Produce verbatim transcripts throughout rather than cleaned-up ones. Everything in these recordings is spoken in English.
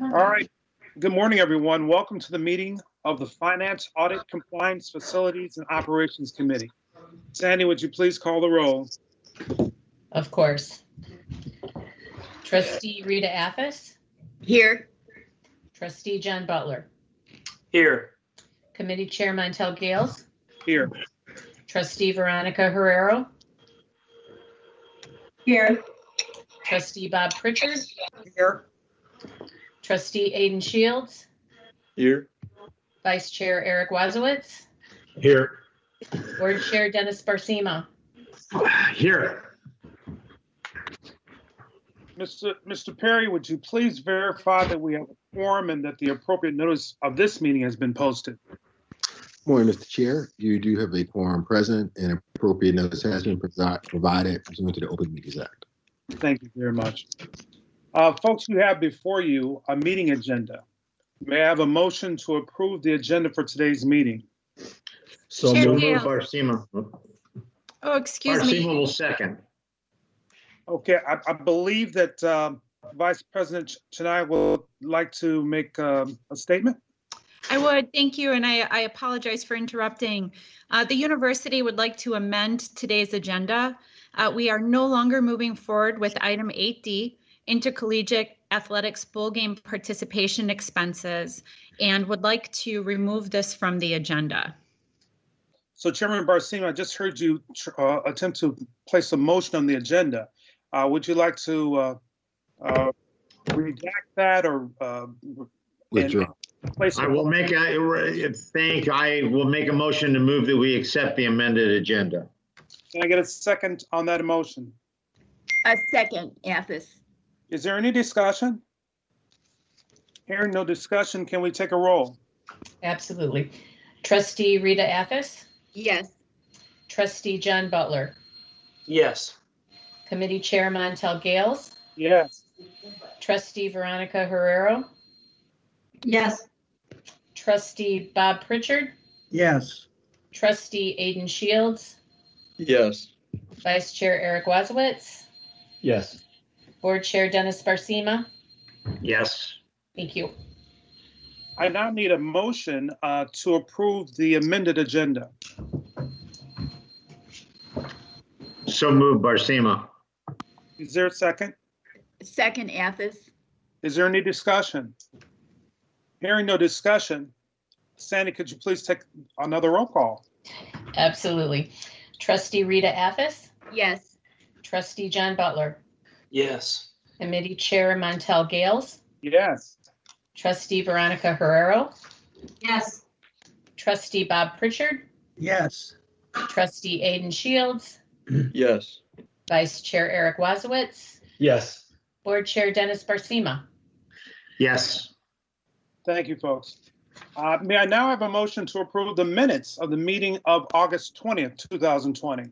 All right. Good morning, everyone. Welcome to the meeting of the Finance, Audit, Compliance, Facilities, and Operations Committee. Sandy, would you please call the roll? Of course. Trustee Rita Affis? Here. Trustee John Butler? Here. Committee Chair Montel Gales? Here. Trustee Veronica Herrero? Here. Trustee Bob Pritchard? Here. Trustee Aiden Shields? Here. Vice Chair Eric Wazowitz? Here. Board Chair Dennis Barcima? Here. Mister Mister Perry, would you please verify that we have a quorum and that the appropriate notice of this meeting has been posted? Morning, Mister Chair. You do have a quorum present and appropriate notice has been presi- provided pursuant to the Open Meetings Act. Thank you very much. Uh, folks, you have before you a meeting agenda. May I have a motion to approve the agenda for today's meeting? So Chair move Gale. Barcima. Oh, excuse Barcima me. will second. Okay, I, I believe that um, Vice President Chennai would like to make um, a statement. I would, thank you, and I, I apologize for interrupting. Uh, the university would like to amend today's agenda. Uh, we are no longer moving forward with item eight D, intercollegiate athletics bowl game participation expenses, and would like to remove this from the agenda. So Chairman Barcima, I just heard you uh, attempt to place a motion on the agenda. Uh, would you like to uh, uh, redact that or uh, Withdraw. place I it? will make a, thank, I will make a motion to move that we accept the amended agenda. Can I get a second on that motion? A second, Affis. Is there any discussion? Hearing no discussion, can we take a roll? Absolutely. Trustee Rita Affis? Yes. Trustee John Butler? Yes. Committee Chair Montel Gales? Yes. Trustee Veronica Herrero? Yes. Trustee Bob Pritchard? Yes. Trustee Aiden Shields? Yes. Vice Chair Eric Wazowitz? Yes. Board Chair Dennis Barcima? Yes. Thank you. I now need a motion uh, to approve the amended agenda. So move Barcima. Is there a second? Second, Affis. Is there any discussion? Hearing no discussion, Sandy, could you please take another roll call? Absolutely. Trustee Rita Affis? Yes. Trustee John Butler? Yes. Committee Chair Montel Gales? Yes. Trustee Veronica Herrero? Yes. Trustee Bob Pritchard? Yes. Trustee Aiden Shields? Yes. Vice Chair Eric Wazowitz? Yes. Board Chair Dennis Barcima? Yes. Thank you, folks. Uh, may I now have a motion to approve the minutes of the meeting of August twentieth, two thousand twenty?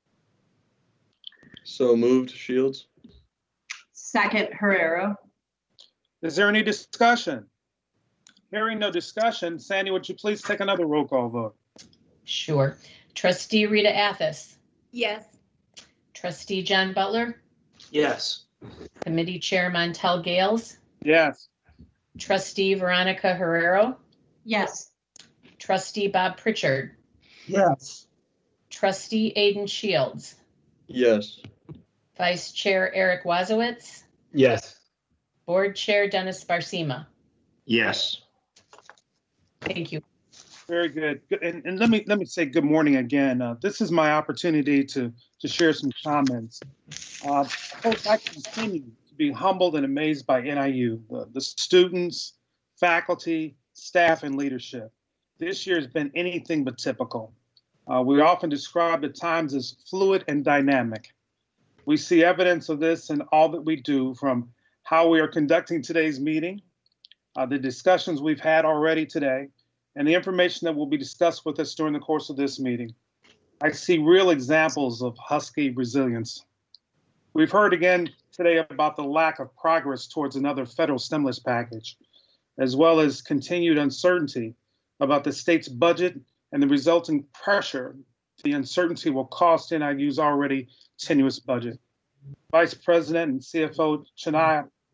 So moved, Shields. Second, Herrero. Is there any discussion? Hearing no discussion, Sandy, would you please take another roll call vote? Sure. Trustee Rita Affis? Yes. Trustee John Butler? Yes. Committee Chair Montel Gales? Yes. Trustee Veronica Herrero? Yes. Trustee Bob Pritchard? Yes. Trustee Aiden Shields? Yes. Vice Chair Eric Wazowitz? Yes. Board Chair Dennis Barcima? Yes. Thank you. Very good. Good. And, and let me let me say good morning again. Uh, this is my opportunity to to share some comments. Uh, folks, I continue to be humbled and amazed by N I U, the, the students, faculty, staff, and leadership. This year has been anything but typical. Uh, we often describe the times as fluid and dynamic. We see evidence of this in all that we do, from how we are conducting today's meeting, uh, the discussions we've had already today, and the information that will be discussed with us during the course of this meeting. I see real examples of Husky resilience. We've heard again today about the lack of progress towards another federal stimulus package, as well as continued uncertainty about the state's budget and the resulting pressure the uncertainty will cost N I U's already tenuous budget. Vice President and C F O Chennai,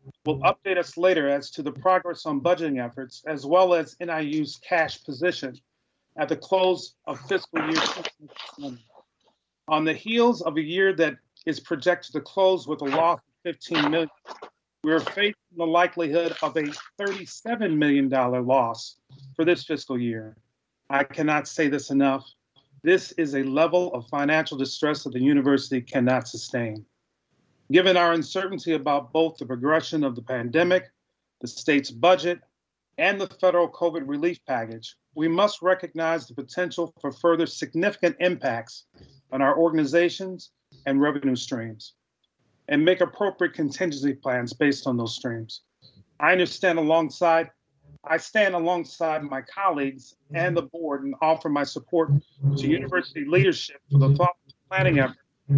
will update us later as to the progress on budgeting efforts, as well as N I U's cash position at the close of fiscal year twenty twenty. On the heels of a year that is projected to close with a loss of fifteen million dollars, we are facing the likelihood of a thirty-seven million dollars loss for this fiscal year. I cannot say this enough. This is a level of financial distress that the university cannot sustain. Given our uncertainty about both the progression of the pandemic, the state's budget, and the federal COVID relief package, we must recognize the potential for further significant impacts on our organizations and revenue streams, and make appropriate contingency plans based on those streams. I understand alongside, I stand alongside my colleagues and the board and offer my support to university leadership for the thoughtful planning effort.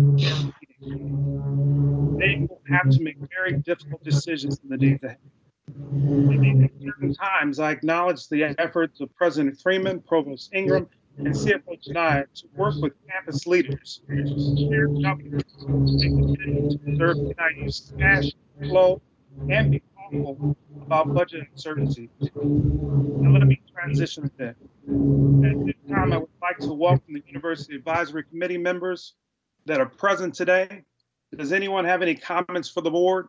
They will have to make very difficult decisions in the days ahead. In these uncertain times, I acknowledge the efforts of President Freeman, Provost Ingram, and C F O Chania to work with campus leaders, share governance, and continue to preserve N I U's cash flow and be thoughtful about budget uncertainty. Now let me transition a bit. At this time, I would like to welcome the University Advisory Committee members that are present today. Does anyone have any comments for the board?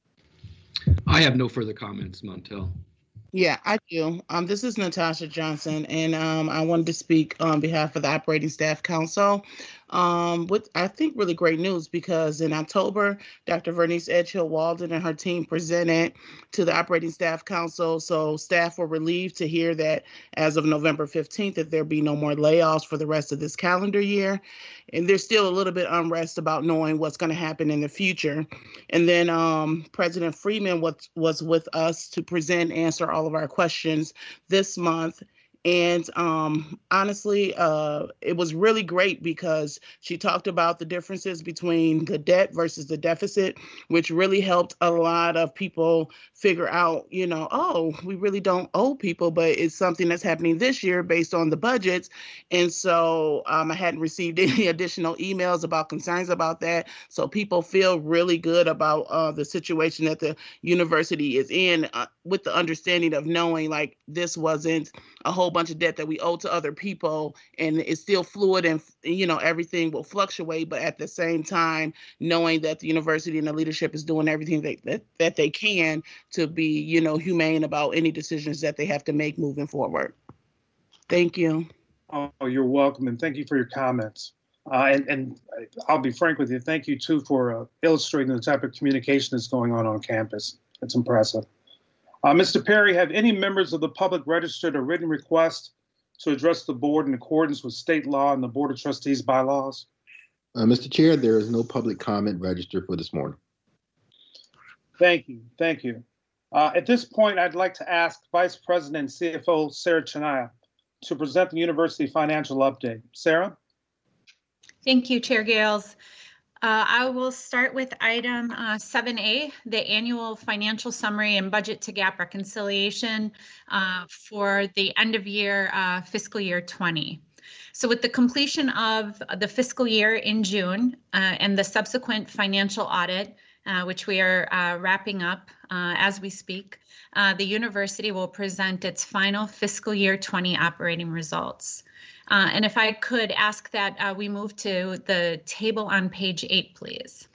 I have no further comments, Montel. Yeah, I do. Um, this is Natasha Johnson, and um, I wanted to speak on behalf of the Operating Staff Council. Um, with I think really great news, because in October, Doctor Vernice Edgehill Walden and her team presented to the Operating Staff Council. So staff were relieved to hear that as of November fifteenth, that there be no more layoffs for the rest of this calendar year. And there's still a little bit unrest about knowing what's going to happen in the future. And then um, President Freeman was, was with us to present, answer all of our questions this month. And um, honestly, uh, it was really great because she talked about the differences between the debt versus the deficit, which really helped a lot of people figure out, you know, oh, we really don't owe people, but it's something that's happening this year based on the budgets. And so um, I hadn't received any additional emails about concerns about that. So people feel really good about uh, the situation that the university is in, uh, with the understanding of knowing like this wasn't a whole bunch of debt that we owe to other people, and it's still fluid, and you know everything will fluctuate, but at the same time knowing that the university and the leadership is doing everything they, that that they can to be you know humane about any decisions that they have to make moving forward. Thank you. Oh, you're welcome, and thank you for your comments. Uh, and, and I'll be frank with you, thank you too for uh, illustrating the type of communication that's going on on campus. It's impressive. Uh, Mister Perry, have any members of the public registered a written request to address the board in accordance with state law and the Board of Trustees bylaws? Uh, Mister Chair, there is no public comment registered for this morning. Thank you. Thank you. Uh, at this point, I'd like to ask Vice President and C F O Sarah Chania to present the university financial update. Sarah? Thank you, Chair Gales. Uh, I will start with item uh, seven A, the annual financial summary and budget to gap reconciliation uh, for the end of year uh, fiscal year twenty. So with the completion of the fiscal year in June uh, and the subsequent financial audit, uh, which we are uh, wrapping up uh, as we speak, uh, the university will present its final fiscal year twenty operating results. Uh, and if I could ask that uh, we move to the table on page eight, please.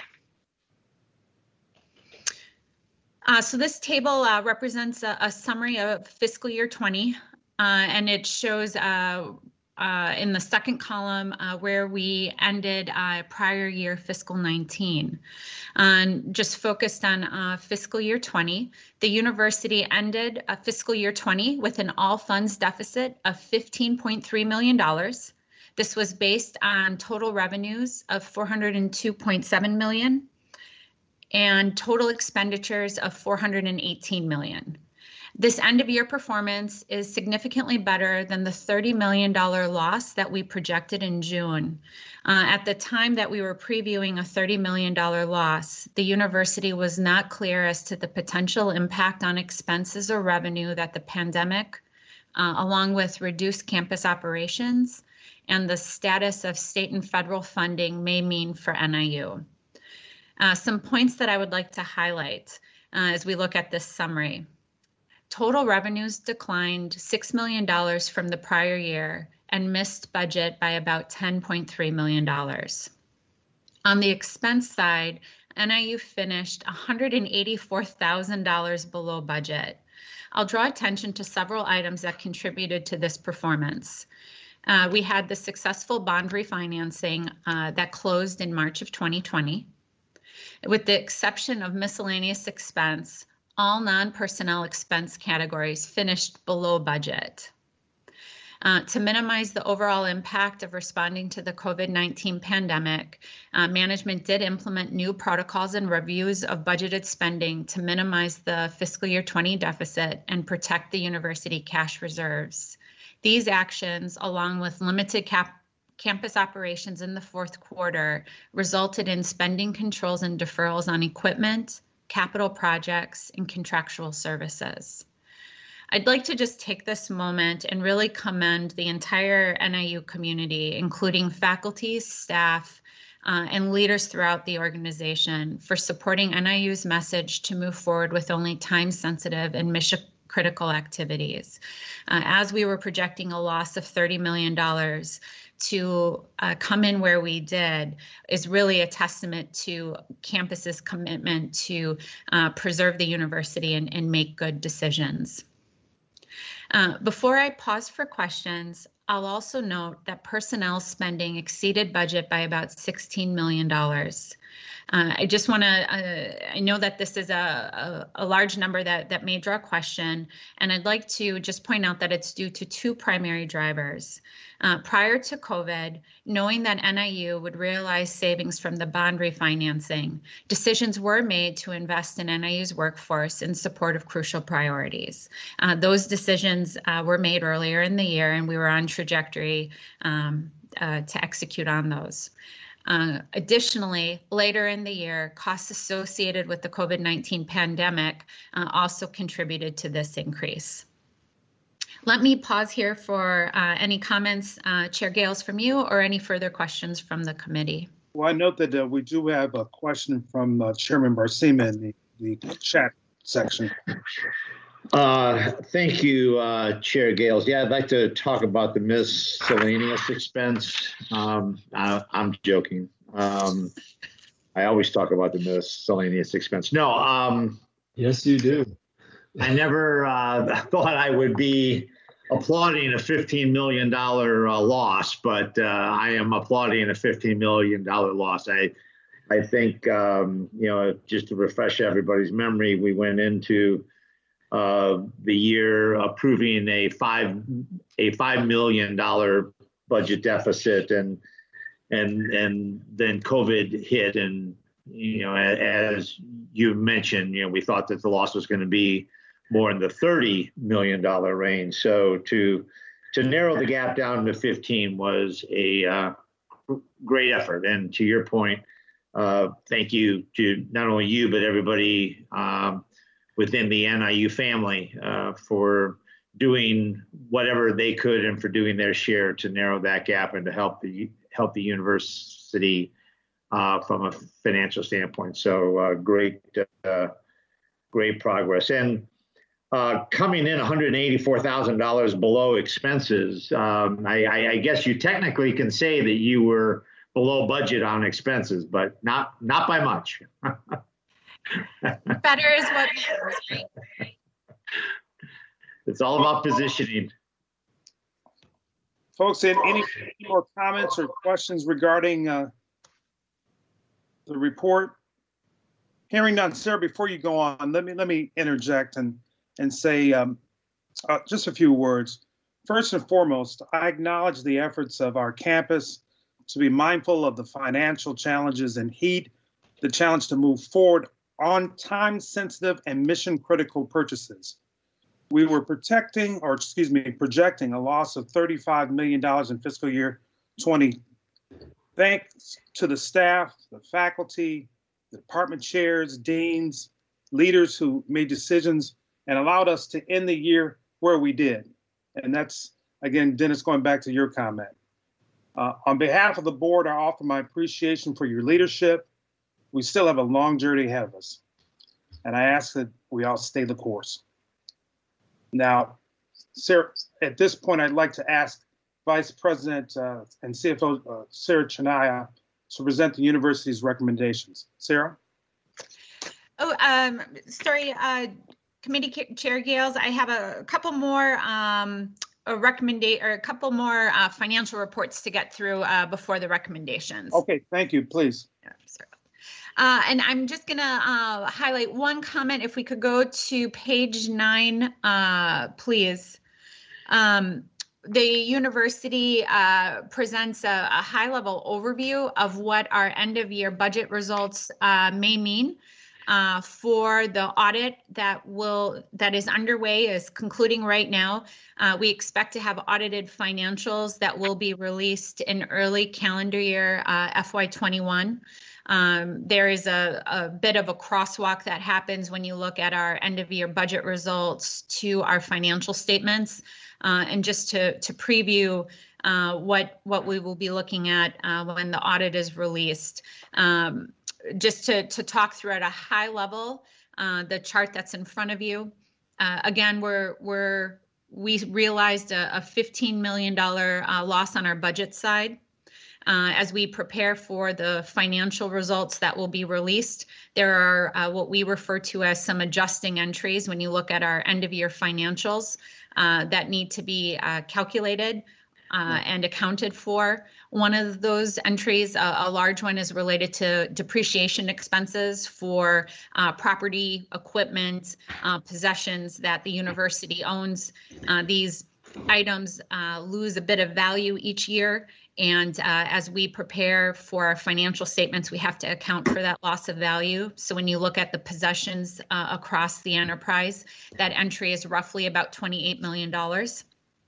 Uh, so this table uh, represents a, a summary of fiscal year twenty, uh, and it shows uh, uh, in the second column uh, where we ended uh, prior year fiscal nineteen. And just focused on uh, fiscal year twenty, the university ended uh, fiscal year twenty with an all funds deficit of fifteen point three million dollars. This was based on total revenues of four hundred two point seven million dollars and total expenditures of four hundred eighteen million dollars. This end of year performance is significantly better than the thirty million dollars loss that we projected in June. Uh, at the time that we were previewing a thirty million dollars loss, the university was not clear as to the potential impact on expenses or revenue that the pandemic, uh, along with reduced campus operations and the status of state and federal funding may mean for N I U. Uh, some points that I would like to highlight. uh, as we look at this summary. Total revenues declined six million dollars from the prior year and missed budget by about ten point three million dollars. On the expense side, N I U finished one hundred eighty-four thousand dollars below budget. I'll draw attention to several items that contributed to this performance. Uh, we had the successful bond refinancing uh, that closed in March of twenty twenty. With the exception of miscellaneous expense, all non-personnel expense categories finished below budget. Uh, to minimize the overall impact of responding to the COVID nineteen pandemic, uh, management did implement new protocols and reviews of budgeted spending to minimize the fiscal year twenty deficit and protect the university cash reserves. These actions, along with limited cap campus operations in the fourth quarter, resulted in spending controls and deferrals on equipment, capital projects, and contractual services. I'd like to just take this moment and really commend the entire N I U community, including faculty, staff, uh, and leaders throughout the organization for supporting N I U's message to move forward with only time-sensitive and mission-critical activities. Uh, as we were projecting a loss of thirty million dollars, to uh, come in where we did is really a testament to campus's commitment to uh, preserve the university and, and make good decisions. Uh, before I pause for questions, I'll also note that personnel spending exceeded budget by about sixteen million dollars. Uh, I just want to, uh, I know that this is a, a, a large number that, that may draw question, and I'd like to just point out that it's due to two primary drivers. Uh, prior to COVID, knowing that N I U would realize savings from the bond refinancing, decisions were made to invest in N I U's workforce in support of crucial priorities. Uh, those decisions uh, were made earlier in the year, and we were on trajectory um, uh, to execute on those. Uh, additionally, later in the year, costs associated with the COVID nineteen pandemic uh, also contributed to this increase. Let me pause here for uh, any comments, uh, Chair Gales, from you, or any further questions from the committee. Well, I note that uh, we do have a question from uh, Chairman Barcima in the, the chat section. Uh, thank you, uh, Chair Gales. Yeah, I'd like to talk about the miscellaneous expense. Um, I, I'm joking. Um, I always talk about the miscellaneous expense. No, um, Yes, you do. I never uh, thought I would be applauding a fifteen million dollars uh, loss, but uh, I am applauding a fifteen million dollars loss. I, I think, um, you know, just to refresh everybody's memory, we went into uh, the year approving a five a five million dollars budget deficit, and and and then COVID hit, and you know, as you mentioned, you know, we thought that the loss was going to be more in the thirty million dollars range. So to to narrow the gap down to fifteen was a uh, great effort. And to your point, uh, thank you to not only you, but everybody um, within the N I U family uh, for doing whatever they could and for doing their share to narrow that gap and to help the help the university uh, from a financial standpoint. So uh, great, uh, great progress. And uh, coming in one hundred eighty-four thousand dollars below expenses, um, I, I, I guess you technically can say that you were below budget on expenses, but not not by much. Better is what matters, right? It's all about positioning. Folks, any, any more comments or questions regarding uh, the report? Hearing none, Sarah, before you go on, let me let me interject and and say um, uh, just a few words. First and foremost, I acknowledge the efforts of our campus to be mindful of the financial challenges and heed the challenge to move forward on time-sensitive and mission-critical purchases. We were protecting, or excuse me, projecting a loss of thirty-five million dollars in fiscal year twenty. Thanks to the staff, the faculty, the department chairs, deans, leaders who made decisions and allowed us to end the year where we did. And that's, again, Dennis, going back to your comment. Uh, on behalf of the board, I offer my appreciation for your leadership. We still have a long journey ahead of us. and I ask that we all stay the course. Now, Sarah, at this point, I'd like to ask Vice President uh, and C F O uh, Sarah Chennai to present the university's recommendations. Sarah? Oh, um, sorry, uh, Committee Chair Gales, I have a couple more um, a recommendation or a couple more uh, financial reports to get through uh, before the recommendations. Okay, thank you, please. Yeah, sorry. Uh, and I'm just going to uh, highlight one comment. If we could go to page nine, uh, please. Um, the university uh, presents a, a high-level overview of what our end-of-year budget results uh, may mean uh, for the audit that will that is underway, is concluding right now. Uh, we expect to have audited financials that will be released in early calendar year uh, F Y twenty-one. Um, there is a, a bit of a crosswalk that happens when you look at our end of year budget results to our financial statements. Uh, and just to, to preview uh, what, what we will be looking at uh, when the audit is released. Um, just to, to talk through at a high level, uh, the chart that's in front of you. Uh, again, we're, we're, we realized a, a fifteen million dollars uh, loss on our budget side. Uh, as we prepare for the financial results that will be released, there are uh, what we refer to as some adjusting entries when you look at our end of year financials uh, that need to be uh, calculated uh, and accounted for. One of those entries, uh, a large one, is related to depreciation expenses for uh, property, equipment, uh, possessions that the university owns. Uh, these items uh, lose a bit of value each year. And uh, as we prepare for our financial statements, we have to account for that loss of value. So when you look at the possessions uh, across the enterprise, that entry is roughly about twenty-eight million dollars.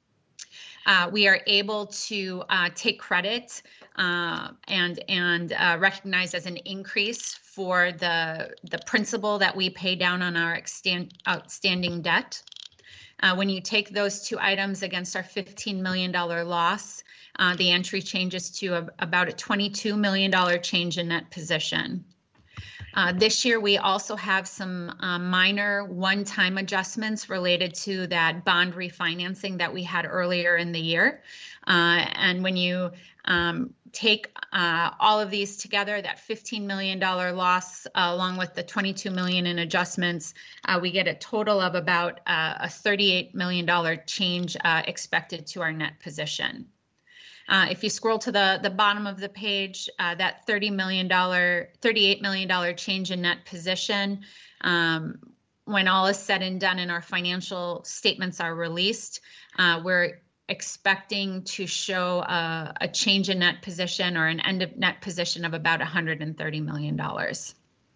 Uh, we are able to uh, take credit uh, and and uh, recognize as an increase for the, the principal that we pay down on our extant, outstanding debt. Uh, when you take those two items against our fifteen million dollars loss, uh, the entry changes to a, about a twenty-two million dollars change in net position. Uh, this year, we also have some uh, minor one-time adjustments related to that bond refinancing that we had earlier in the year. Uh, and when you um, take uh, all of these together, that fifteen million dollars loss, uh, along with the twenty-two million dollars in adjustments, uh, we get a total of about uh, a thirty-eight million dollars change uh, expected to our net position. Uh, if you scroll to the, the bottom of the page, uh, that thirty million dollars, thirty-eight million dollars change in net position, um, when all is said and done and our financial statements are released, uh, we're expecting to show a, a change in net position or an end of net position of about one hundred thirty million dollars.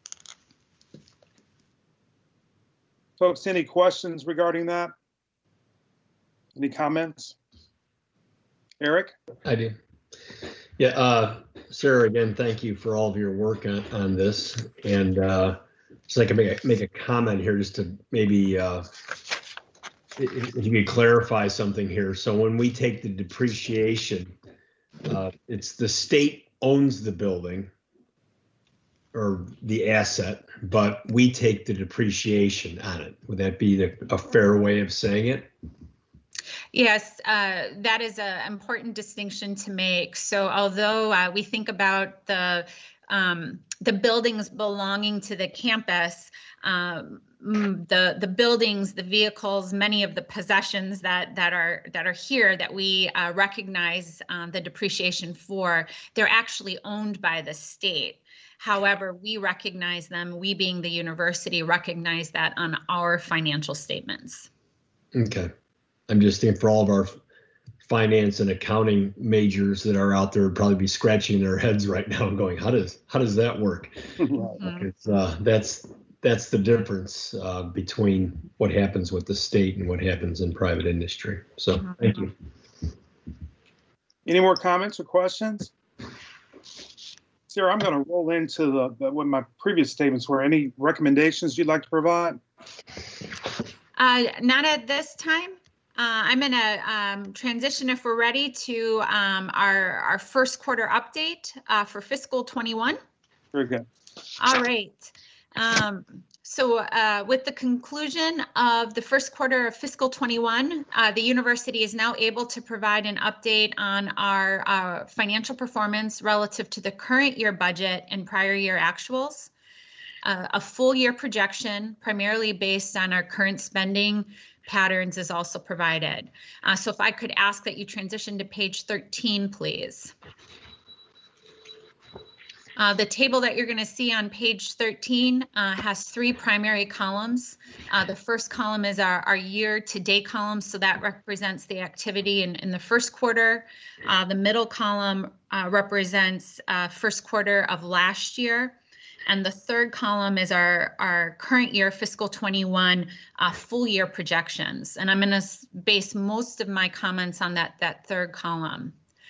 Folks, any questions regarding that? Any comments? Eric? I do. Yeah, uh, Sarah, again, thank you for all of your work on, on this. And uh, just like I make a, make a comment here just to maybe, uh, if you could clarify something here. So when we take the depreciation, uh, it's the state owns the building or the asset, but we take the depreciation on it. Would that be the, a fair way of saying it? Yes, uh, that is an important distinction to make. So although uh, we think about the um, the buildings belonging to the campus, um, the the buildings, the vehicles, many of the possessions that that are that are here that we uh, recognize um, the depreciation for, they're actually owned by the state. However, we recognize them, we being the university, recognize that on our financial statements. Okay. I'm just thinking for all of our finance and accounting majors that are out there would probably be scratching their heads right now and going, how does how does that work? Mm-hmm. It's, uh, that's that's the difference uh, between what happens with the state and what happens in private industry. So Mm-hmm. thank you. Any more comments or questions? Sarah, I'm going to roll into the, the what my previous statements were. Any recommendations you'd like to provide? Uh, not at this time. Uh, I'm going to um, transition, if we're ready, to um, our, our first quarter update uh, for fiscal twenty-one. Very good. All right. Um, So uh, with the conclusion of the first quarter of fiscal twenty-one, uh, the university is now able to provide an update on our uh, financial performance relative to the current year budget and prior year actuals. Uh, a full year projection, primarily based on our current spending patterns, is also provided. Uh, so if I could ask that you transition to page thirteen, please. Uh, the table that you're going to see on page thirteen uh, has three primary columns. Uh, the first column is our, our year-to-date column, so that represents the activity in, in the first quarter. Uh, the middle column uh, represents uh, first quarter of last year. And the third column is our, our current year fiscal twenty-one uh, full year projections. And I'm going to base most of my comments on that, that third column.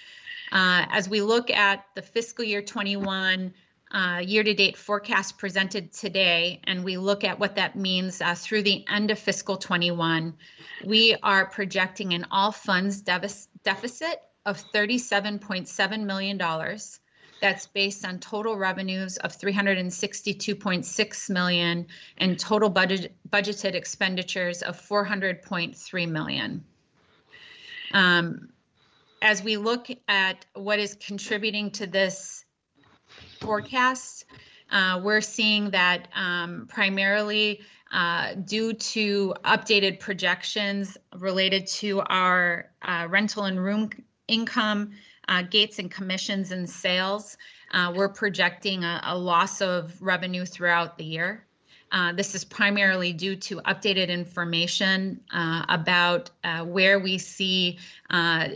Uh, as we look at the fiscal year twenty-one uh, year-to-date forecast presented today, and we look at what that means uh, through the end of fiscal twenty-one, we are projecting an all funds dev- deficit of thirty-seven point seven million dollars. That's based on total revenues of three hundred sixty-two point six million dollars and total budget budgeted expenditures of four hundred point three million dollars. Um, As we look at what is contributing to this forecast, uh, we're seeing that um, primarily uh, due to updated projections related to our uh, rental and room income, uh, gates and commissions and sales, uh, we're projecting a, a loss of revenue throughout the year. Uh, this is primarily due to updated information uh, about uh, where we see uh,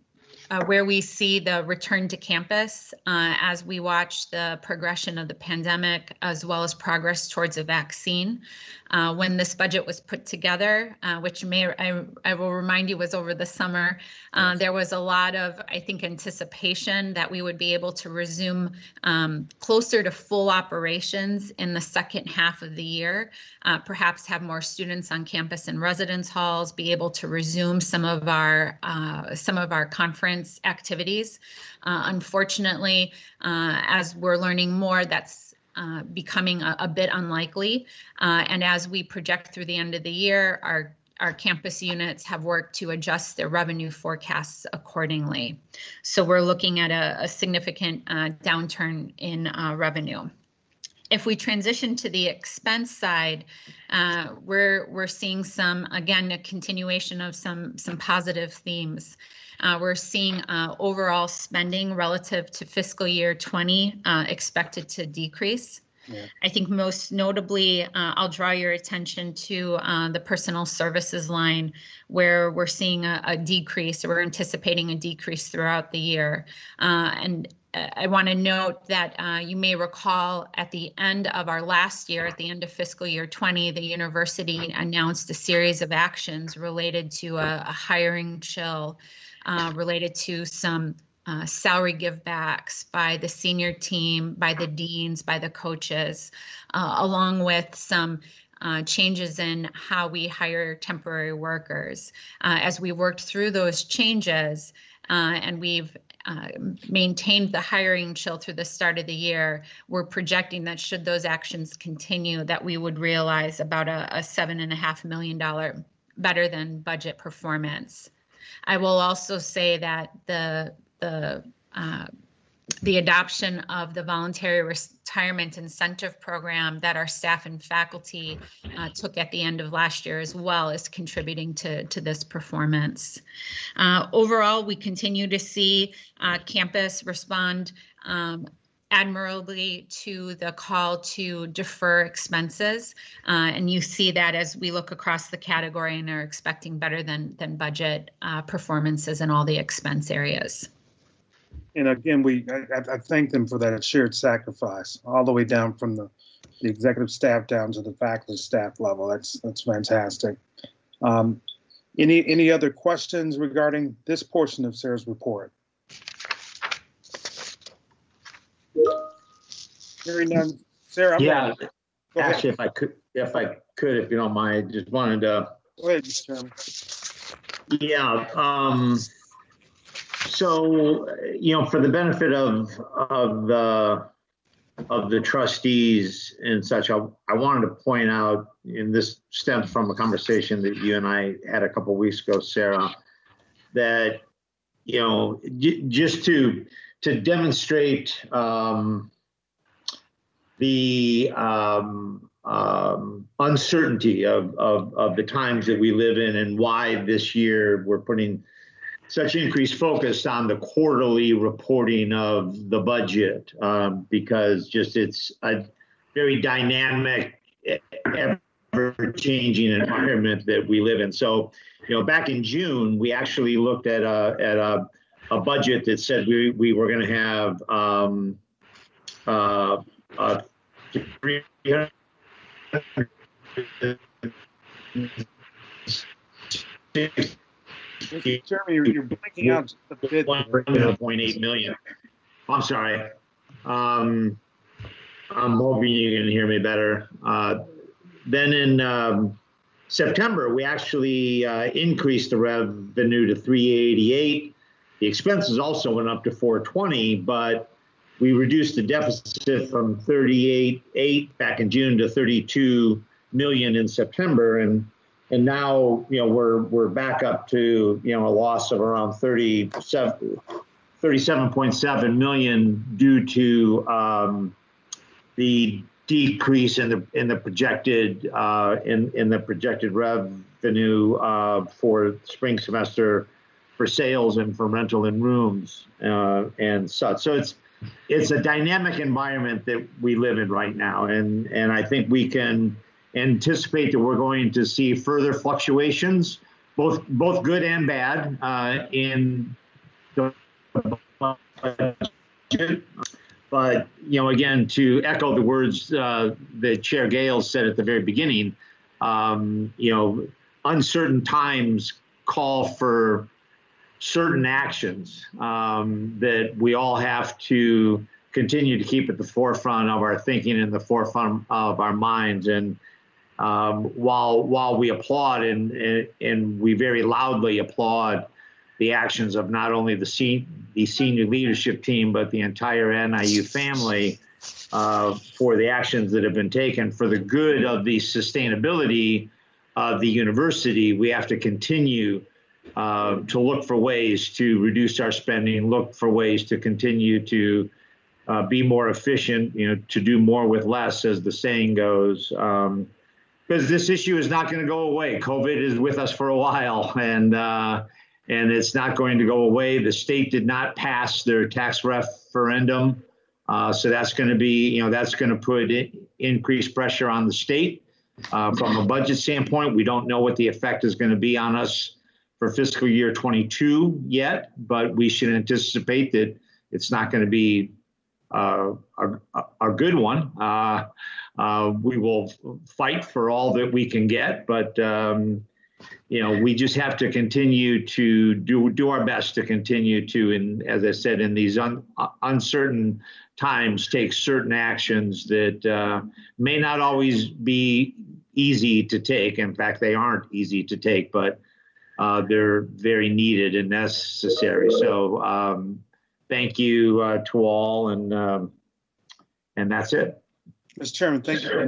Uh, where we see the return to campus uh, as we watch the progression of the pandemic, as well as progress towards a vaccine. Uh, when this budget was put together, uh, which may I, I will remind you was over the summer, uh, there was a lot of, I think, anticipation that we would be able to resume um, closer to full operations in the second half of the year, uh, perhaps have more students on campus and residence halls, be able to resume some of our uh, some of our conference activities. Uh, unfortunately, uh, as we're learning more, that's uh, becoming a, a bit unlikely. Uh, and as we project through the end of the year, our our campus units have worked to adjust their revenue forecasts accordingly. So we're looking at a, a significant uh, downturn in uh, revenue. If we transition to the expense side, uh, we're we're seeing some, again, a continuation of some some positive themes. Uh, we're seeing uh, overall spending relative to fiscal year twenty uh, expected to decrease. Yeah. I think most notably, uh, I'll draw your attention to uh, the personnel services line, where we're seeing a, a decrease, or we're anticipating a decrease throughout the year. Uh, and I want to note that uh, you may recall at the end of our last year, at the end of fiscal year twenty, the university announced a series of actions related to a, a hiring chill, uh, related to some uh, salary givebacks by the senior team, by the deans, by the coaches, uh, along with some Uh, changes in how we hire temporary workers. Uh, as we worked through those changes, uh, and we've uh, maintained the hiring chill through the start of the year, we're projecting that should those actions continue, that we would realize about a, a seven and a half million dollar better than budget performance. I will also say that the the uh, the adoption of the voluntary retirement incentive program that our staff and faculty uh, took at the end of last year as well is contributing to, to this performance. Uh, overall, we continue to see uh, campus respond um, admirably to the call to defer expenses. Uh, and you see that as we look across the category and are expecting better than, than budget uh, performances in all the expense areas. And again, we I, I thank them for that shared sacrifice, all the way down from the, the executive staff down to the faculty staff level. That's that's fantastic. Um, any any other questions regarding this portion of Sarah's report? Hearing none, Sarah. I'm yeah, ready. actually, if I could, if I could, if you don't mind, just wanted to. Go ahead, Mister Chairman. Yeah. Um, So, you know, for the benefit of of the of the trustees and such, I, I wanted to point out, and this stems from a conversation that you and I had a couple weeks ago, Sarah, that, you know, j- just to to demonstrate um, the um, um, uncertainty of, of, of the times that we live in and why this year we're putting such increased focus on the quarterly reporting of the budget, um, because just it's a very dynamic, ever-changing environment that we live in. So, you know, back in June, we actually looked at a at a, a budget that said we we were going to have um, uh, uh, three hundred Mister Chairman, you're, you're blinking out just a bit. one point eight million. I'm sorry. Um, I'm hoping you can hear me better. Uh, then in um, September, we actually uh, increased the revenue to three eighty-eight. The expenses also went up to four twenty, but we reduced the deficit from thirty-eight eight back in June to thirty-two million in September, and and now, you know, we're we're back up to, you know, a loss of around thirty-seven, thirty-seven point seven million due to um, the decrease in the in the projected uh, in in the projected revenue uh, for spring semester for sales and for rental and rooms uh, and such. So it's it's a dynamic environment that we live in right now, and and I think we can anticipate that we're going to see further fluctuations, both both good and bad, uh, in the budget. But, you know, again, to echo the words uh, that Chair Gales said at the very beginning, um, you know, uncertain times call for certain actions um, that we all have to continue to keep at the forefront of our thinking and the forefront of our minds. And Um, while while we applaud and, and and we very loudly applaud the actions of not only the se- the senior leadership team but the entire N I U family uh, for the actions that have been taken for the good of the sustainability of the university, we have to continue uh, to look for ways to reduce our spending, look for ways to continue to uh, be more efficient, you know, to do more with less, as the saying goes. Um, Because this issue is not going to go away. COVID is with us for a while, and uh, and it's not going to go away. The state did not pass their tax referendum, uh, so that's going to be, you know, that's going to put in, increased pressure on the state uh, from a budget standpoint. We don't know what the effect is going to be on us for fiscal year twenty-two yet, but we should anticipate that it's not going to be uh, a, a good one. Uh, Uh, we will fight for all that we can get, but um, you know, we just have to continue to do do our best to continue to, and as I said, in these un, uh, uncertain times, take certain actions that uh, may not always be easy to take. In fact, they aren't easy to take, but uh, they're very needed and necessary. So, um, thank you uh, to all, and um, and that's it. Mister Chairman, thank you.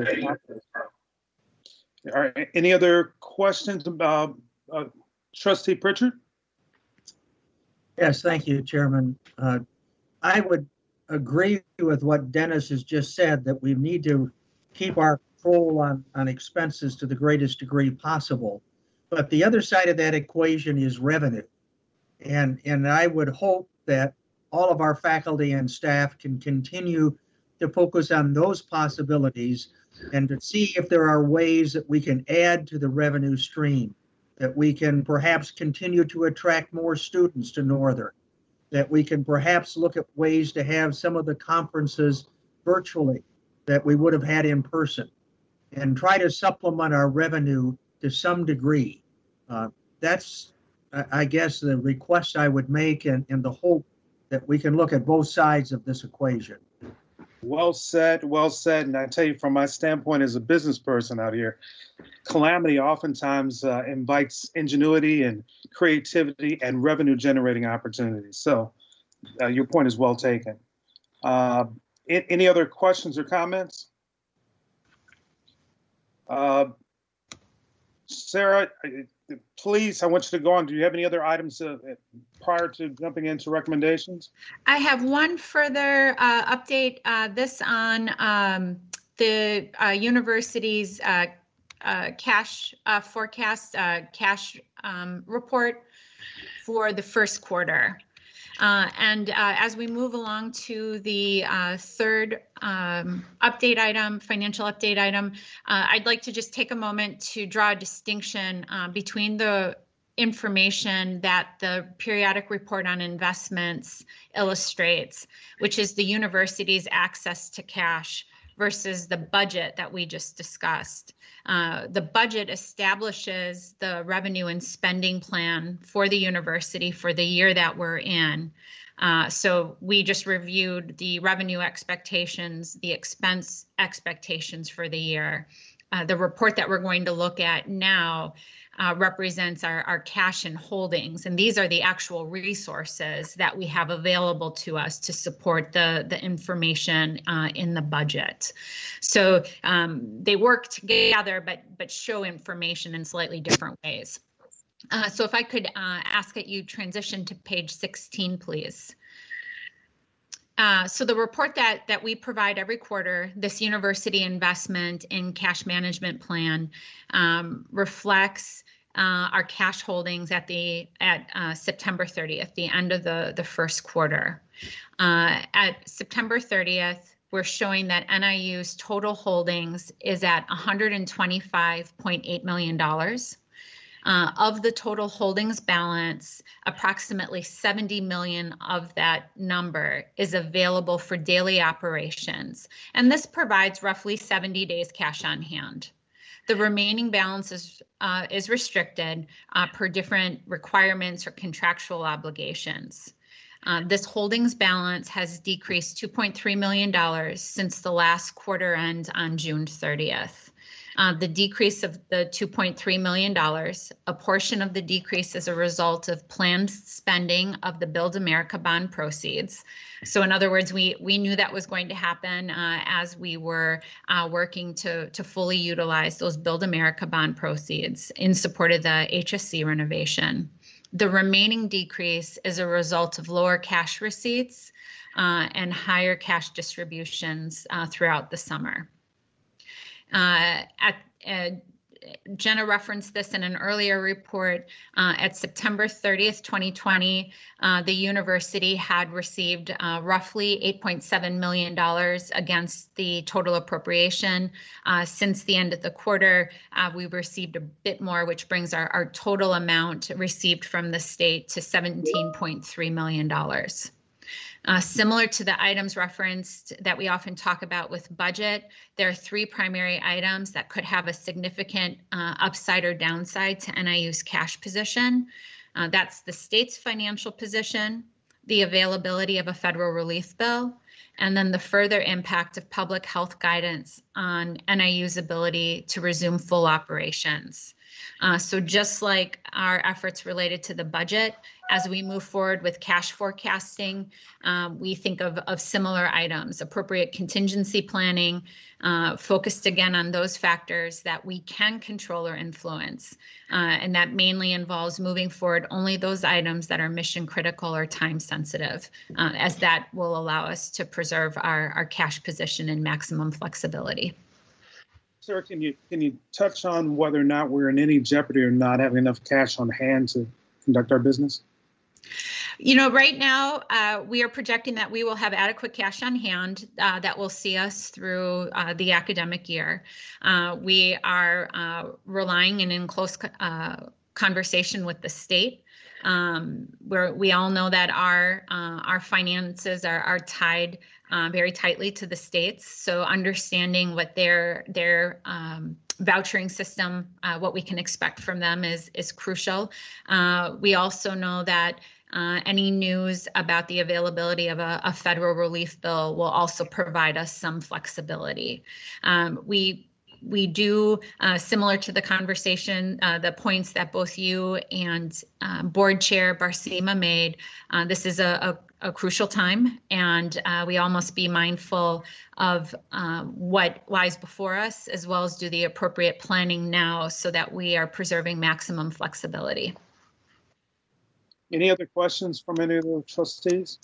All right, any other questions about uh, Trustee Pritchard? Yes, thank you, Chairman. Uh, I would agree with what Dennis has just said, that we need to keep our control on, on expenses to the greatest degree possible. But the other side of that equation is revenue. And, and I would hope that all of our faculty and staff can continue to focus on those possibilities and to see if there are ways that we can add to the revenue stream, that we can perhaps continue to attract more students to Northern, that we can perhaps look at ways to have some of the conferences virtually that we would have had in person, and try to supplement our revenue to some degree. Uh, that's, I guess, the request I would make, and, and the hope that we can look at both sides of this equation. Well said, well said. And I tell you, from my standpoint as a business person out here, calamity oftentimes uh, invites ingenuity and creativity and revenue generating opportunities. So uh, your point is well taken. Uh, A- Any other questions or comments? Uh, Sarah, I- please, I want you to go on. Do you have any other items uh, prior to jumping into recommendations? I have one further uh, update. Uh, this on um, the uh, university's uh, uh, cash uh, forecast, uh, cash um, report for the first quarter. Uh, and uh, as we move along to the uh, third um, update item, financial update item, uh, I'd like to just take a moment to draw a distinction uh, between the information that the periodic report on investments illustrates, which is the university's access to cash, versus the budget that we just discussed. Uh, the budget establishes the revenue and spending plan for the university for the year that we're in. Uh, so we just reviewed the revenue expectations, the expense expectations for the year. Uh, the report that we're going to look at now uh, represents our, our cash and holdings, and these are the actual resources that we have available to us to support the, the information uh, in the budget. So um, they work together, but, but show information in slightly different ways. Uh, so if I could uh, ask that you transition to page sixteen, please. Uh, so the report that that we provide every quarter, this university investment in cash management plan, um, reflects uh, our cash holdings at the at uh, September thirtieth, the end of the the first quarter. Uh, at September thirtieth, we're showing that N I U's total holdings is at one hundred twenty-five point eight million dollars. Uh, of the total holdings balance, approximately seventy million of that number is available for daily operations, and this provides roughly seventy days cash on hand. The remaining balance is, uh, is restricted uh, per different requirements or contractual obligations. Uh, this holdings balance has decreased two point three million dollars since the last quarter end on June thirtieth. Uh, the decrease of the two point three million dollars, a portion of the decrease is a result of planned spending of the Build America bond proceeds. So in other words, we, we knew that was going to happen uh, as we were uh, working to, to fully utilize those Build America bond proceeds in support of the H S C renovation. The remaining decrease is a result of lower cash receipts uh, and higher cash distributions uh, throughout the summer. Uh, at, uh, Jenna referenced this in an earlier report. Uh, at September thirtieth, twenty twenty, uh, the university had received uh, roughly eight point seven million dollars against the total appropriation. Uh, since the end of the quarter, uh, we received a bit more, which brings our, our total amount received from the state to seventeen point three million dollars. Uh, similar to the items referenced that we often talk about with budget, there are three primary items that could have a significant uh, upside or downside to N I U's cash position. Uh, that's the state's financial position, the availability of a federal relief bill, and then the further impact of public health guidance on N I U's ability to resume full operations. Uh, so just like our efforts related to the budget, as we move forward with cash forecasting, um, we think of, of similar items, appropriate contingency planning, uh, focused again on those factors that we can control or influence. Uh, and that mainly involves moving forward only those items that are mission critical or time sensitive, uh, as that will allow us to preserve our, our cash position and maximum flexibility. Sarah, can you can you touch on whether or not we're in any jeopardy or not having enough cash on hand to conduct our business? You know, right now, uh, we are projecting that we will have adequate cash on hand uh, that will see us through uh, the academic year. Uh, we are uh, relying and in close uh, conversation with the state. Um, where we all know that our uh, our finances are, are tied uh, very tightly to the states. So understanding what their their um, vouchering system, uh, what we can expect from them is is crucial. Uh, we also know that uh, any news about the availability of a, a federal relief bill will also provide us some flexibility. Um, we we do, uh, similar to the conversation, uh, the points that both you and uh, Board Chair Barcima made, uh, this is a, a, a crucial time, and uh, we all must be mindful of uh, what lies before us, as well as do the appropriate planning now so that we are preserving maximum flexibility. Any other questions from any of the trustees?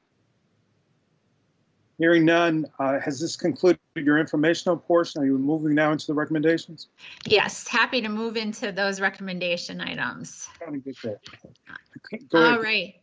Hearing none, uh, has this concluded your informational portion? Are you moving now into the recommendations? Yes, happy to move into those recommendation items. Trying to get there. Go ahead. All right.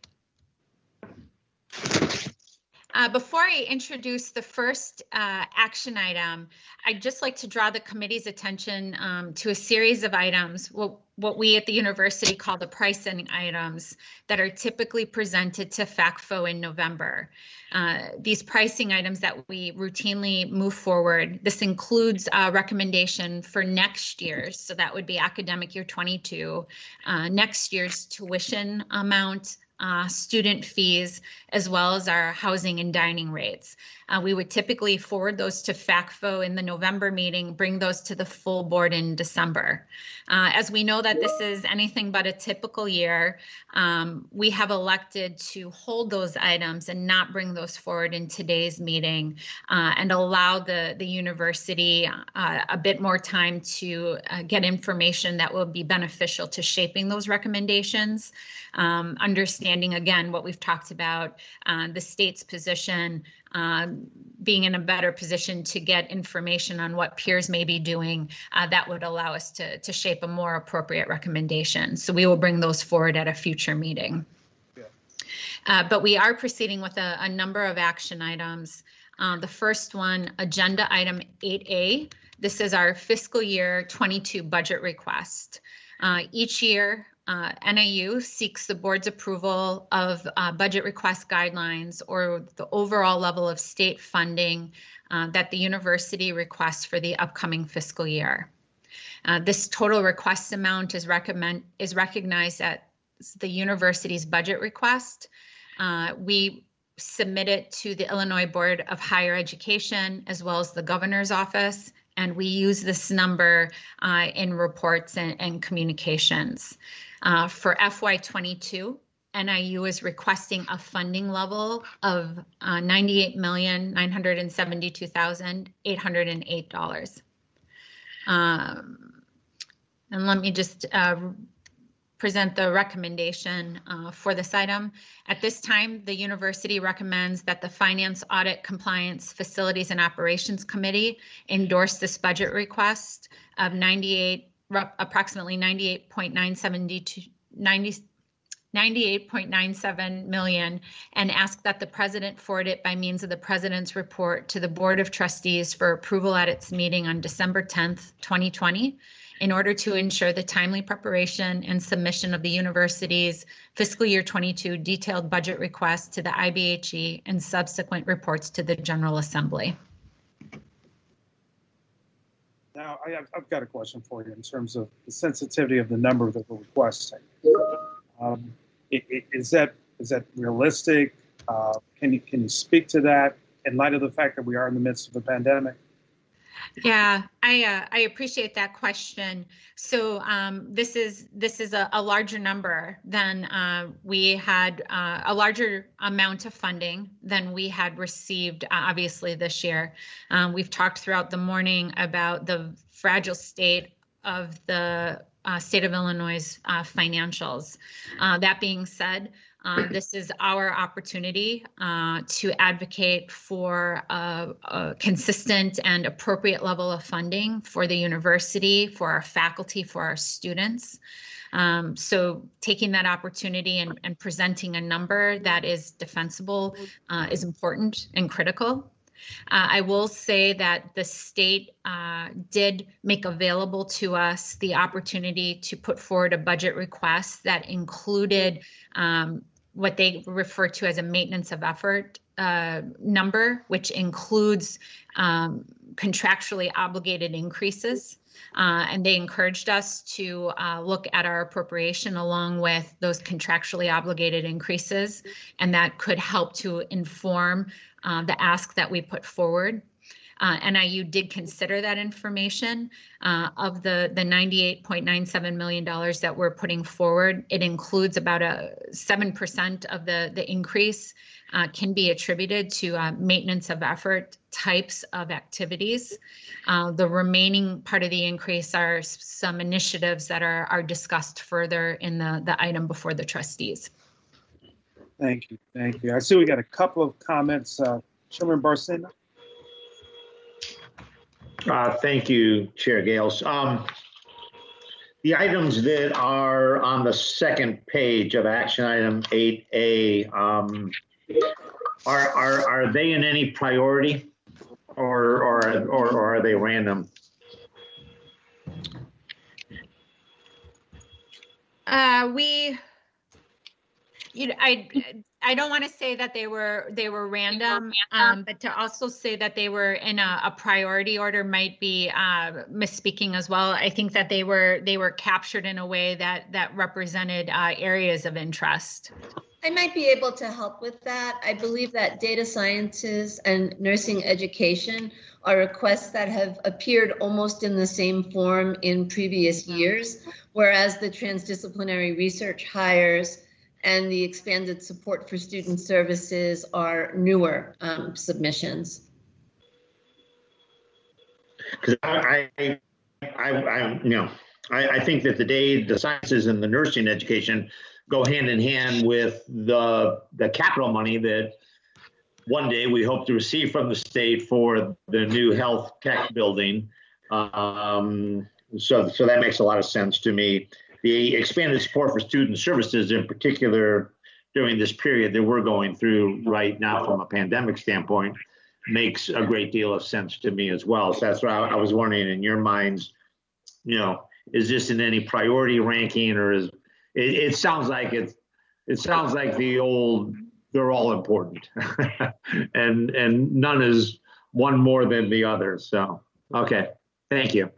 Uh, before I introduce the first uh, action item, I'd just like to draw the committee's attention um, to a series of items, what, what we at the university call the pricing items, that are typically presented to FACFO in November. Uh, these pricing items that we routinely move forward, this includes a recommendation for next year's, so that would be academic year twenty-two, uh, next year's tuition amount, Uh, student fees, as well as our housing and dining rates. Uh, we would typically forward those to FACFO in the November meeting, bring those to the full board in December. Uh, as we know that this is anything but a typical year, um, we have elected to hold those items and not bring those forward in today's meeting uh, and allow the, the university uh, a bit more time to uh, get information that will be beneficial to shaping those recommendations. Um, understanding, again, what we've talked about, uh, the state's position, uh, being in a better position to get information on what peers may be doing, uh, that would allow us to, to shape a more appropriate recommendation. So we will bring those forward at a future meeting. Yeah. Uh, but we are proceeding with a, a number of action items. Uh, the first one, agenda item eight A. This is our fiscal year twenty-two budget request. Uh, each year, Uh, N I U seeks the board's approval of uh, budget request guidelines or the overall level of state funding uh, that the university requests for the upcoming fiscal year. Uh, this total request amount is recommend is recognized at the university's budget request. Uh, we submit it to the Illinois Board of Higher Education as well as the governor's office, and we use this number uh, in reports and, and communications. Uh, for F Y twenty-two, N I U is requesting a funding level of uh, ninety-eight million nine hundred seventy-two thousand eight hundred eight dollars. Um, and let me just uh, present the recommendation uh, for this item. At this time, the university recommends that the Finance, Audit, Compliance, Facilities, and Operations Committee endorse this budget request of ninety-eight approximately ninety-eight point nine seven million and ask that the president forward it by means of the president's report to the Board of Trustees for approval at its meeting on December tenth, twenty twenty, in order to ensure the timely preparation and submission of the university's fiscal year twenty-two detailed budget request to the I B H E and subsequent reports to the General Assembly. Now, I have, I've got a question for you in terms of the sensitivity of the number that we're requesting. Um, it, it, is that is that realistic? Uh, can you can you speak to that in light of the fact that we are in the midst of a pandemic? Yeah, I uh, I appreciate that question. So um, this is this is a, a larger number than uh, we had uh, a larger amount of funding than we had received, uh, obviously this year. Um, we've talked throughout the morning about the fragile state of the uh, state of Illinois' uh, financials. Uh, that being said, Uh, this is our opportunity uh, to advocate for a, a consistent and appropriate level of funding for the university, for our faculty, for our students. Um, so taking that opportunity and, and presenting a number that is defensible uh, is important and critical. Uh, I will say that the state uh, did make available to us the opportunity to put forward a budget request that included um, what they refer to as a maintenance of effort uh, number, which includes um, contractually obligated increases. Uh, and they encouraged us to uh, look at our appropriation along with those contractually obligated increases, and that could help to inform uh, the ask that we put forward. Uh, N I U did consider that information. Uh, of the, the ninety-eight point nine seven million dollars that we're putting forward, it includes about a seven percent of the, the increase uh, can be attributed to uh, maintenance of effort types of activities. Uh, the remaining part of the increase are s- some initiatives that are, are discussed further in the, the item before the trustees. Thank you, thank you. I see we got a couple of comments. Uh, Chairman Barcena? Uh, thank you, Chair Gales. Um, the items that are on the second page of action item eight A, um, are, are, are they in any priority or, or, or, or are they random? Uh, we, you know, I, I don't want to say that they were, they were random, um, but to also say that they were in a, a priority order might be, uh, misspeaking as well. I think that they were, they were captured in a way that, that represented, uh, areas of interest. I might be able to help with that. I believe that data sciences and nursing education are requests that have appeared almost in the same form in previous years, whereas the transdisciplinary research hires and the expanded support for student services are newer um, submissions. Because I, I, I, I, you know, I, I think that the day the sciences and the nursing education go hand in hand with the the capital money that one day we hope to receive from the state for the new health tech building. Um, so, so that makes a lot of sense to me. The expanded support for student services, in particular, during this period that we're going through right now from a pandemic standpoint, makes a great deal of sense to me as well. So that's what I, I was wondering, in your minds, you know, is this in any priority ranking, or is it, it sounds like it's it sounds like the old they're all important, and and none is one more than the other. So okay, thank you.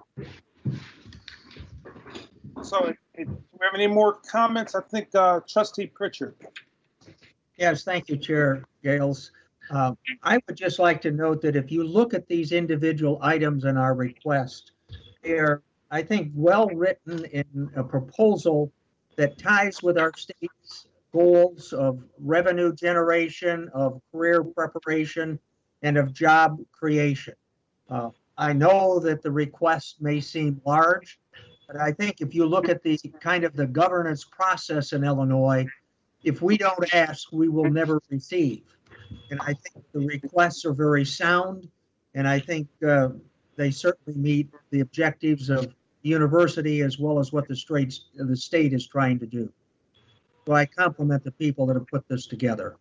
So, do we have any more comments? I think uh, Trustee Pritchard. Yes, thank you, Chair Gales. Uh, I would just like to note that if you look at these individual items in our request, they're, I think, well written in a proposal that ties with our state's goals of revenue generation, of career preparation, and of job creation. Uh, I know that the request may seem large, but I think if you look at the kind of the governance process in Illinois, if we don't ask, we will never receive. And I think the requests are very sound, and I think uh, they certainly meet the objectives of the university as well as what the state, the state is trying to do. So I compliment the people that have put this together.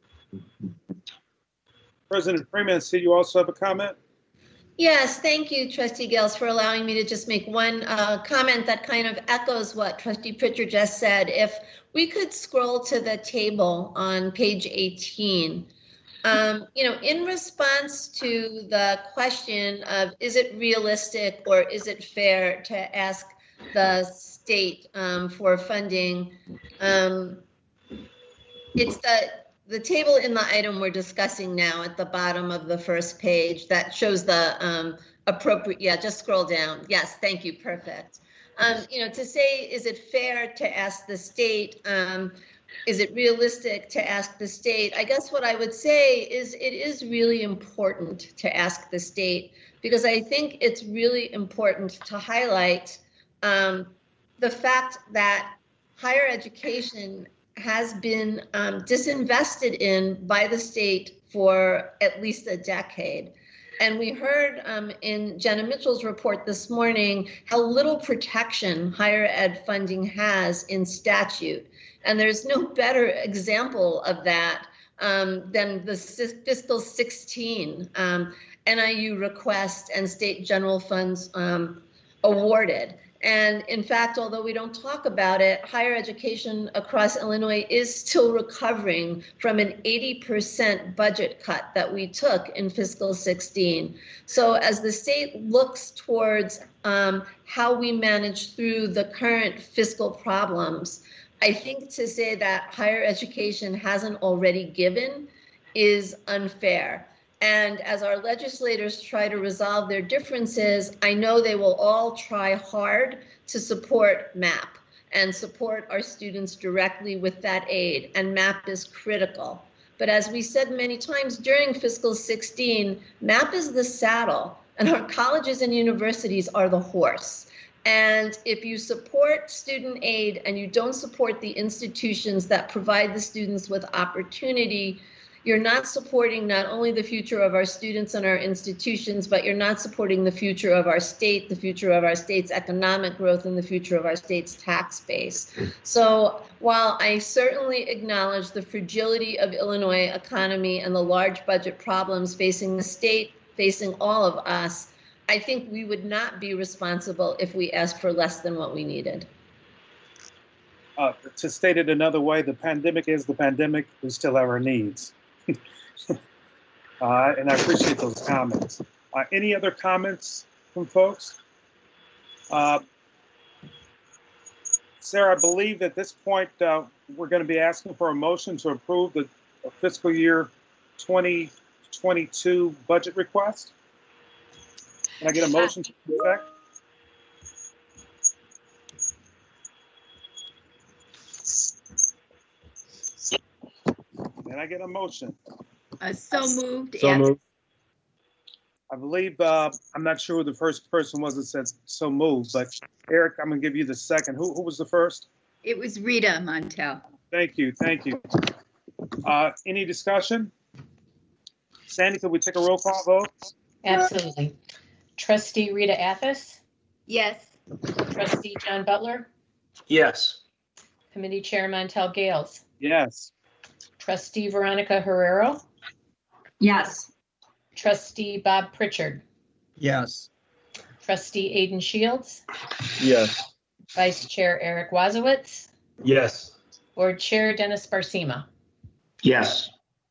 President Freeman, I see you also have a comment. Yes, thank you, Trustee Gales, for allowing me to just make one uh, comment that kind of echoes what Trustee Pritchard just said. If we could scroll to the table on page eighteen, um, you know, in response to the question of is it realistic or is it fair to ask the state um, for funding, um, it's the The table in the item we're discussing now at the bottom of the first page that shows the um, appropriate, yeah, just scroll down. Yes, thank you, perfect. Um, you know, to say, is it fair to ask the state, um, is it realistic to ask the state? I guess what I would say is it is really important to ask the state, because I think it's really important to highlight um, the fact that higher education has been um, disinvested in by the state for at least a decade. And we heard um, in Jenna Mitchell's report this morning how little protection higher ed funding has in statute. And there's no better example of that um, than the fiscal sixteen um, N I U request and state general funds um, awarded. And in fact, although we don't talk about it, higher education across Illinois is still recovering from an eighty percent budget cut that we took in fiscal sixteen. So as the state looks towards um, how we manage through the current fiscal problems, I think to say that higher education hasn't already given is unfair. And as our legislators try to resolve their differences, I know they will all try hard to support MAP and support our students directly with that aid. And MAP is critical. But as we said many times during fiscal sixteen, MAP is the saddle and our colleges and universities are the horse. And if you support student aid and you don't support the institutions that provide the students with opportunity, you're not supporting not only the future of our students and our institutions, but you're not supporting the future of our state, the future of our state's economic growth, and the future of our state's tax base. So while I certainly acknowledge the fragility of Illinois economy and the large budget problems facing the state, facing all of us, I think we would not be responsible if we asked for less than what we needed. Uh, to state it another way, the pandemic is the pandemic. We still have our needs. uh, and I appreciate those comments. Uh, any other comments from folks? Uh, Sarah, I believe at this point uh, we're going to be asking for a motion to approve the fiscal year twenty twenty-two budget request. Can I get a motion to that effect? Can I get a motion? Uh, so moved. So moved. I believe, uh, I'm not sure who the first person was that said so moved, but Eric, I'm gonna give you the second. Who, who was the first? It was Rita Montel. Thank you, thank you. Uh, any discussion? Sandy, could we take a roll call vote? Absolutely. Trustee Rita Athos, Yes. trustee John Butler, Yes. committee chair Montel Gales, Yes. trustee Veronica Herrero, Yes. trustee Bob Pritchard, Yes. trustee Aidan Shields, Yes. vice chair Eric Wazowitz, Yes. board chair Dennis Barcima. Yes.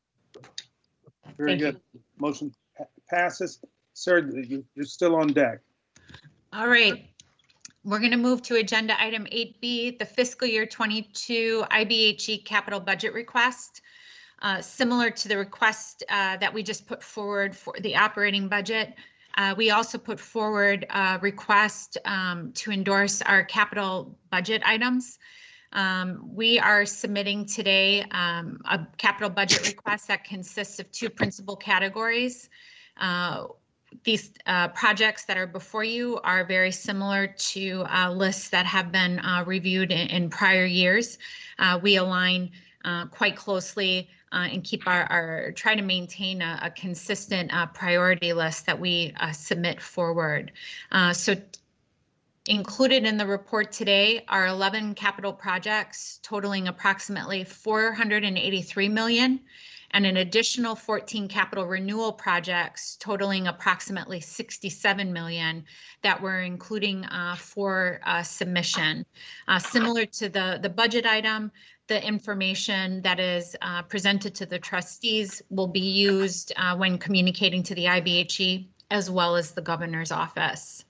Very Thank good. Motion pa- passes. Sir, you- you're still on deck. All right. We're going to move to agenda item eight B, the fiscal year twenty-two I B H E capital budget request. Uh, Similar to the request uh, that we just put forward for the operating budget, uh, we also put forward a request um, to endorse our capital budget items. Um, we are submitting today um, a capital budget request that consists of two principal categories. Uh, These uh, projects that are before you are very similar to uh, lists that have been uh, reviewed in, in prior years. Uh, we align uh, quite closely uh, and keep our, our try to maintain a, a consistent uh, priority list that we uh, submit forward. Uh, so included in the report today are eleven capital projects totaling approximately four hundred eighty-three million dollars. And an additional fourteen capital renewal projects totaling approximately sixty-seven million dollars that we're including uh, for uh, submission. Uh, similar to the, the budget item, the information that is uh, presented to the trustees will be used uh, when communicating to the I B H E as well as the governor's office.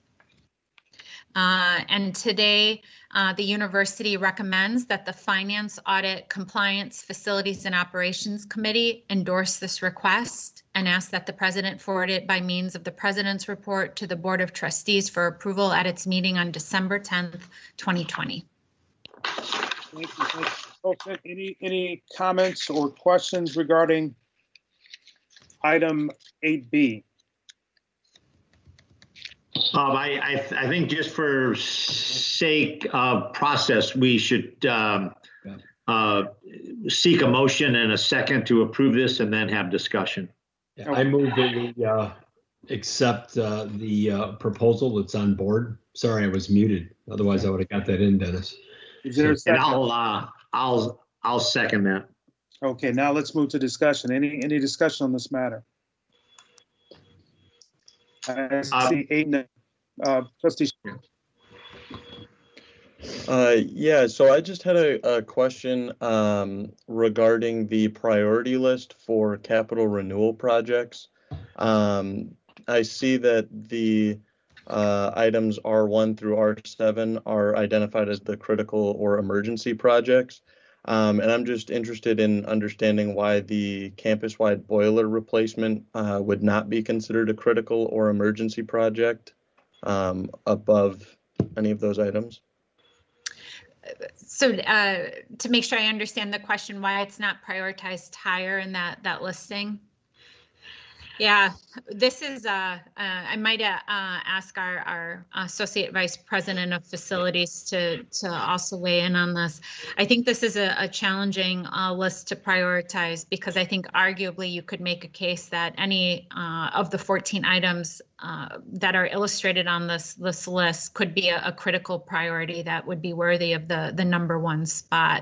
Uh, and today, uh, the university recommends that the Finance, Audit, Compliance, Facilities, and Operations Committee endorse this request and ask that the president forward it by means of the president's report to the Board of Trustees for approval at its meeting on December tenth, twenty twenty. Thank you. Thank you. Folks, any, any comments or questions regarding item eight B? Um, I, I, th- I think just for sake of process, we should um, uh, seek a motion and a second to approve this and then have discussion. Yeah, I move that we uh, accept uh, the uh, proposal that's on board. Sorry, I was muted. Otherwise, I would have got that in, Dennis. Is there a And second? I'll, uh, I'll, I'll second that. Okay, now let's move to discussion. Any, any discussion on this matter? I see eight, uh, trustee. Uh, yeah, so I just had a, a question um, regarding the priority list for capital renewal projects. Um, I see that the uh, items R one through R seven are identified as the critical or emergency projects. Um, and I'm just interested in understanding why the campus-wide boiler replacement uh, would not be considered a critical or emergency project um, above any of those items. So uh, to make sure I understand the question, why it's not prioritized higher in that, that listing? Yeah, this is, uh, uh, I might uh, ask our, our Associate Vice President of Facilities to, to also weigh in on this. I think this is a, a challenging uh, list to prioritize because I think arguably you could make a case that any uh, of the fourteen items uh, that are illustrated on this, this list could be a, a critical priority that would be worthy of the, the number one spot.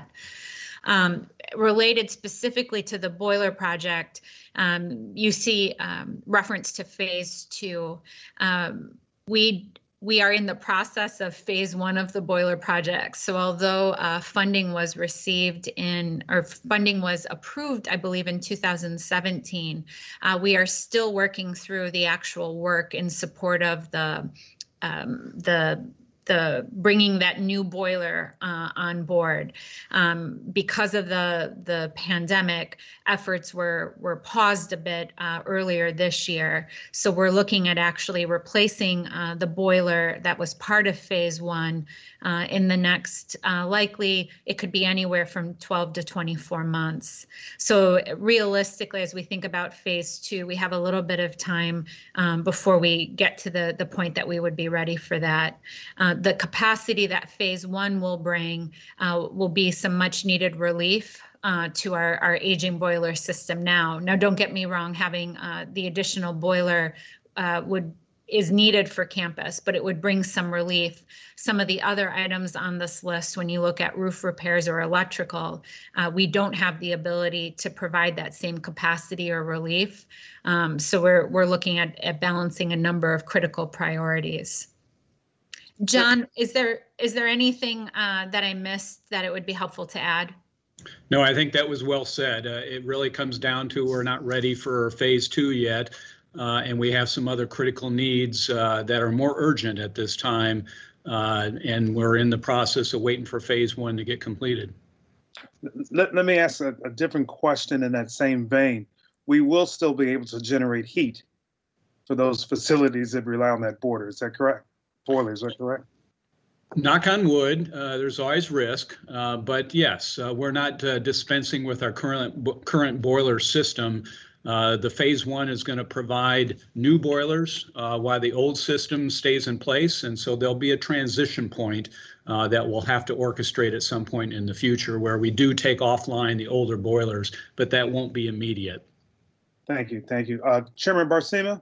Um, related specifically to the boiler project, um, you see um, reference to phase two. Um, we we are in the process of phase one of the boiler project. So although uh, funding was received in, or funding was approved, I believe in two thousand seventeen, uh, we are still working through the actual work in support of the um, the the bringing that new boiler uh, on board. Um, because of the the pandemic, efforts were were paused a bit uh, earlier this year. So we're looking at actually replacing uh, the boiler that was part of phase one uh, in the next, uh, likely it could be anywhere from twelve to twenty-four months. So realistically, as we think about phase two, we have a little bit of time um, before we get to the, the point that we would be ready for that. Uh, the capacity that phase one will bring uh, will be some much needed relief uh, to our, our aging boiler system now. Now, don't get me wrong, having uh, the additional boiler uh, would is needed for campus, but it would bring some relief. Some of the other items on this list, when you look at roof repairs or electrical, uh, we don't have the ability to provide that same capacity or relief. Um, so we're, we're looking at, at balancing a number of critical priorities. John, is there is there anything uh, that I missed that it would be helpful to add? No, I think that was well said. Uh, it really comes down to we're not ready for phase two yet, uh, and we have some other critical needs uh, that are more urgent at this time, uh, and we're in the process of waiting for phase one to get completed. Let, let me ask a, a different question in that same vein. We will still be able to generate heat for those facilities that rely on that border. Is that correct? Boilers, is that correct? Knock on wood, uh, there's always risk, uh, but yes, uh, we're not uh, dispensing with our current bo current boiler system. Uh, the phase one is going to provide new boilers uh, while the old system stays in place, and so there'll be a transition point uh, that we'll have to orchestrate at some point in the future where we do take offline the older boilers, but that won't be immediate. Thank you, thank you. Uh, Chairman Barcima?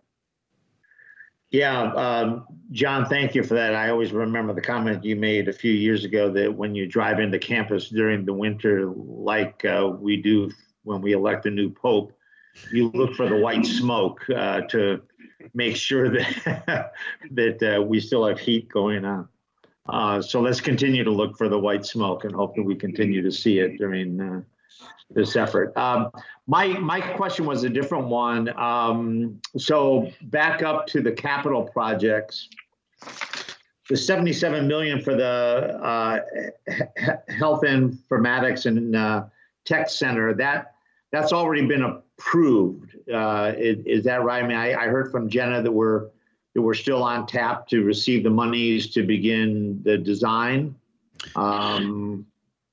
Yeah, um, John, thank you for that. I always remember the comment you made a few years ago that when you drive into campus during the winter, like uh, we do when we elect a new pope, you look for the white smoke uh, to make sure that that uh, we still have heat going on. Uh, so let's continue to look for the white smoke and hope that we continue to see it during uh, this effort. Um, my my question was a different one. Um, so back up to the capital projects, the seventy-seven million for the uh, health informatics and uh, tech center, that that's already been approved. Uh, is, is that right? I mean, I, I heard from Jenna that we're that we're still on tap to receive the monies to begin the design. Um,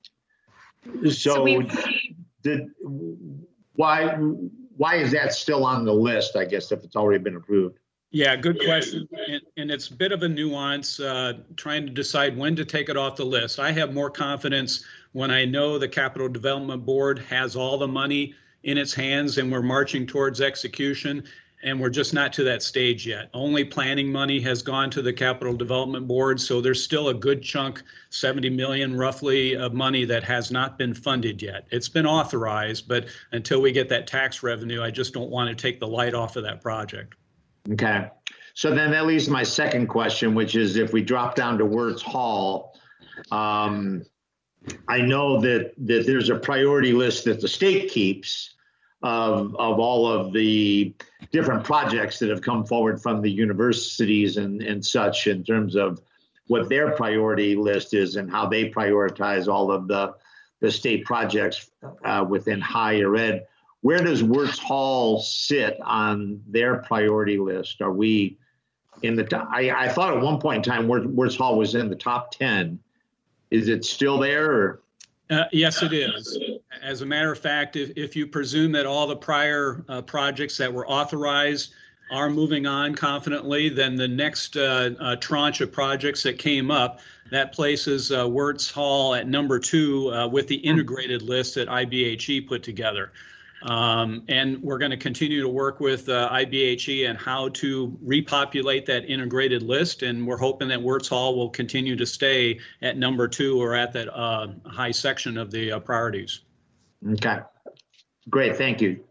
so. so Did, why why is that still on the list, I guess, if it's already been approved? Yeah, good question. And, and it's a bit of a nuance, uh, trying to decide when to take it off the list. I have more confidence when I know the Capital Development Board has all the money in its hands and we're marching towards execution. And we're just not to that stage yet. Only planning money has gone to the Capital Development Board, so there's still a good chunk, seventy million roughly, of money that has not been funded yet. It's been authorized, but until we get that tax revenue, I just don't want to take the light off of that project. Okay, so then that leaves my second question, which is if we drop down to Wirtz Hall, um, I know that, that there's a priority list that the state keeps of of all of the different projects that have come forward from the universities and, and such in terms of what their priority list is and how they prioritize all of the, the state projects uh, within higher ed. Where does Wirtz Hall sit on their priority list? Are we in the, top? I, I thought at one point in time Wirtz, Wirtz Hall was in the top ten. Is it still there? Or? Uh, yes, it is. As a matter of fact, if, if you presume that all the prior uh, projects that were authorized are moving on confidently, then the next uh, uh, tranche of projects that came up, that places uh, Wirtz Hall at number two uh, with the integrated list that I B H E put together. Um, and we're going to continue to work with uh, I B H E and how to repopulate that integrated list. And we're hoping that Wirtz Hall will continue to stay at number two or at that uh, high section of the uh, priorities. Okay, great, thank you.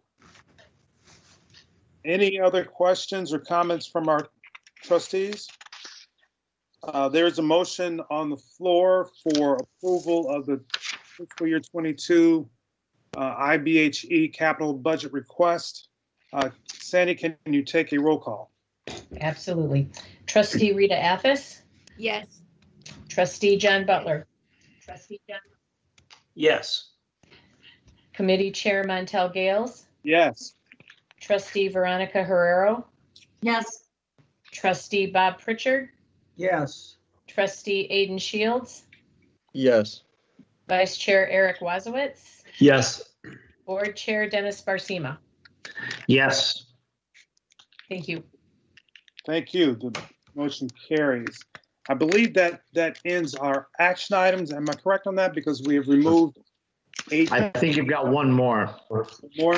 Any other questions or comments from our trustees? Uh, there's a motion on the floor for approval of the fiscal year twenty-two uh, I B H E capital budget request. Uh, Sandy, can you take a roll call? Absolutely. Trustee Rita Affis? Yes. Trustee John Butler? Trustee John? Yes. Committee Chair Montel Gales? Yes. Trustee Veronica Herrero? Yes. Trustee Bob Pritchard? Yes. Trustee Aiden Shields? Yes. Vice Chair Eric Wazowitz? Yes. Board Chair Dennis Barsima? Yes. Thank you. Thank you. The motion carries. I believe that that ends our action items. Am I correct on that? Because we have removed eight I think you've got one more. more.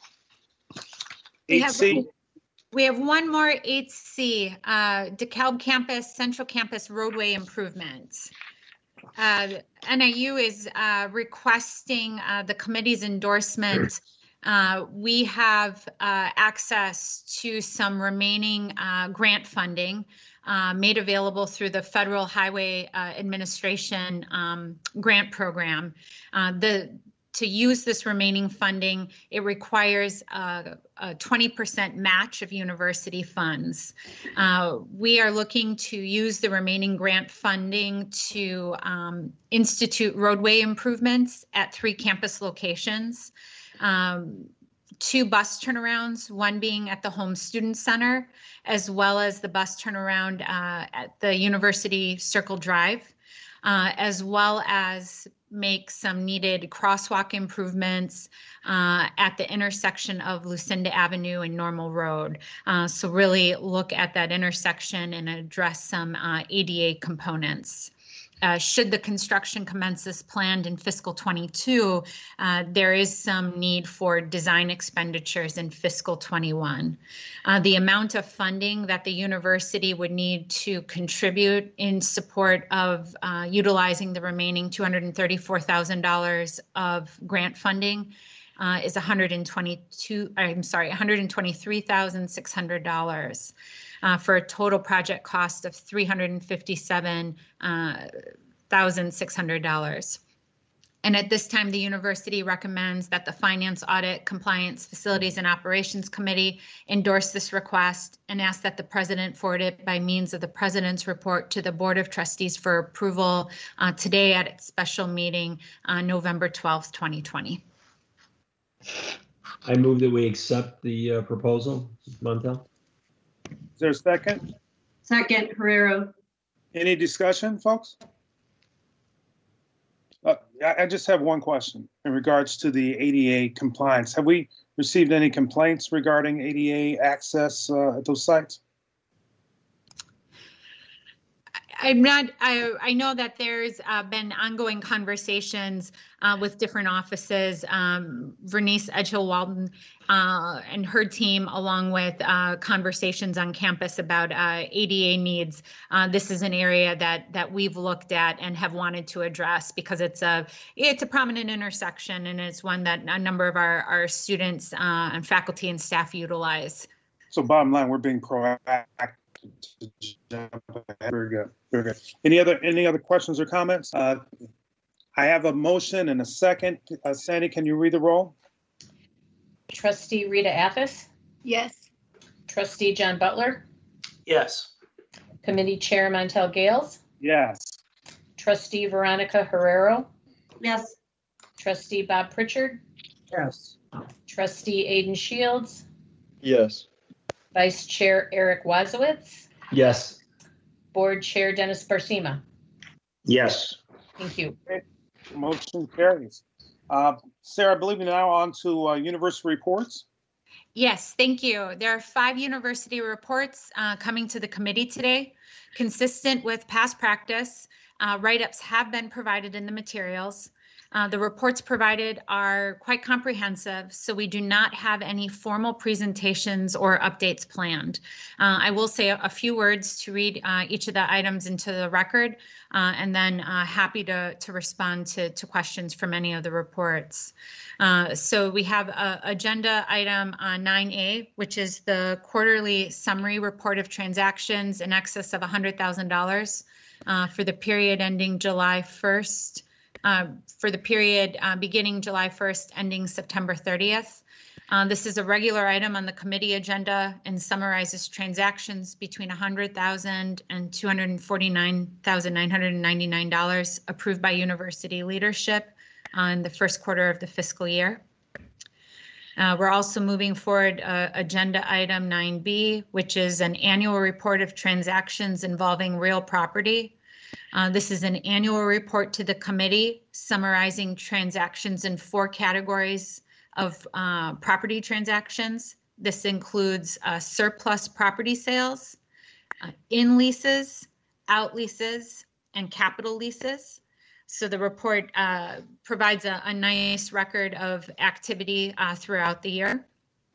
We Eight have- C. We have one more eight C, uh, DeKalb Campus, Central Campus roadway improvements. Uh, N I U is uh, requesting uh, the committee's endorsement. Uh, we have uh, access to some remaining uh, grant funding uh, made available through the Federal Highway uh, Administration um, grant program. Uh, the To use this remaining funding, it requires uh, a twenty percent match of university funds. Uh, we are looking to use the remaining grant funding to um, institute roadway improvements at three campus locations. Um, two bus turnarounds, one being at the Home Student Center, as well as the bus turnaround uh, at the University Circle Drive, uh, as well as make some needed crosswalk improvements uh, at the intersection of Lucinda Avenue and Normal Road. Uh, so really look at that intersection and address some uh, A D A components. Uh, should the construction commence as planned in fiscal twenty-two, uh, there is some need for design expenditures in fiscal twenty-one. Uh, the amount of funding that the university would need to contribute in support of uh, utilizing the remaining two hundred thirty-four thousand dollars of grant funding uh, is one hundred twenty-two, I'm sorry, one hundred twenty-three thousand six hundred dollars. Uh, for a total project cost of three hundred fifty-seven thousand six hundred dollars. And at this time, the university recommends that the Finance, Audit, Compliance, Facilities, and Operations Committee endorse this request and ask that the president forward it by means of the president's report to the Board of Trustees for approval uh, today at its special meeting on November twelfth, twenty twenty. I move that we accept the uh, proposal. Montel? Is there a second? Second, Herrero. Any discussion, folks? Uh, I, I just have one question in regards to the A D A compliance. Have we received any complaints regarding A D A access uh, at those sites? I'm not, I, I know that there's uh, been ongoing conversations uh, with different offices. Um, Vernice Edgehill-Walton uh, and her team, along with uh, conversations on campus about uh, A D A needs. Uh, this is an area that that we've looked at and have wanted to address because it's a it's a prominent intersection and it's one that a number of our, our students uh, and faculty and staff utilize. So bottom line, we're being proactive. Very good, very good. Any other any other questions or comments? Uh, I have a motion and a second. Uh, Sandy, can you read the roll? Trustee Rita Affis? Yes. Trustee John Butler? Yes. Committee Chair Montel Gales? Yes. Trustee Veronica Herrero? Yes. Trustee Bob Pritchard, Yes. Trustee Aidan Shields, Yes. Vice Chair Eric Wazowitz, Yes. Board Chair Dennis Barsima. Yes. Thank you. Motion carries. Uh, Sarah, I believe we're now on to uh, university reports. Yes, thank you. There are five university reports uh, coming to the committee today. Consistent with past practice, uh, write-ups have been provided in the materials. Uh, the reports provided are quite comprehensive, so we do not have any formal presentations or updates planned. Uh, I will say a, a few words to read uh, each of the items into the record, uh, and then uh, happy to, to respond to, to questions from any of the reports. Uh, so we have a agenda item uh, nine A, which is the quarterly summary report of transactions in excess of one hundred thousand dollars uh, for the period ending July first. Uh, for the period uh, beginning July first, ending September thirtieth. Uh, this is a regular item on the committee agenda and summarizes transactions between one hundred thousand dollars and two hundred forty-nine thousand nine hundred ninety-nine dollars approved by university leadership on the first quarter of the fiscal year. Uh, we're also moving forward uh, agenda item nine B, which is an annual report of transactions involving real property. Uh, this is an annual report to the committee summarizing transactions in four categories of uh, property transactions. This includes uh, surplus property sales, uh, in leases, out leases, and capital leases. So the report uh, provides a, a nice record of activity uh, throughout the year.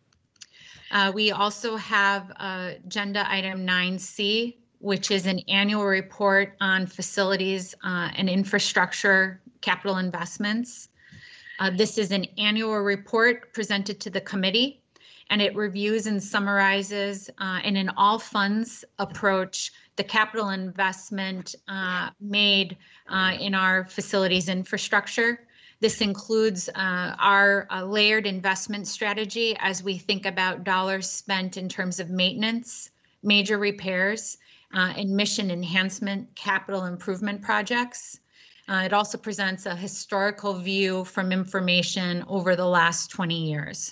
Uh, we also have uh, agenda item nine C, which is an annual report on facilities uh, and infrastructure capital investments. Uh, this is an annual report presented to the committee, and it reviews and summarizes uh, in an all funds approach the capital investment uh, made uh, in our facilities infrastructure. This includes uh, our uh, layered investment strategy as we think about dollars spent in terms of maintenance, major repairs, Uh, and mission enhancement capital improvement projects. Uh, it also presents a historical view from information over the last twenty years.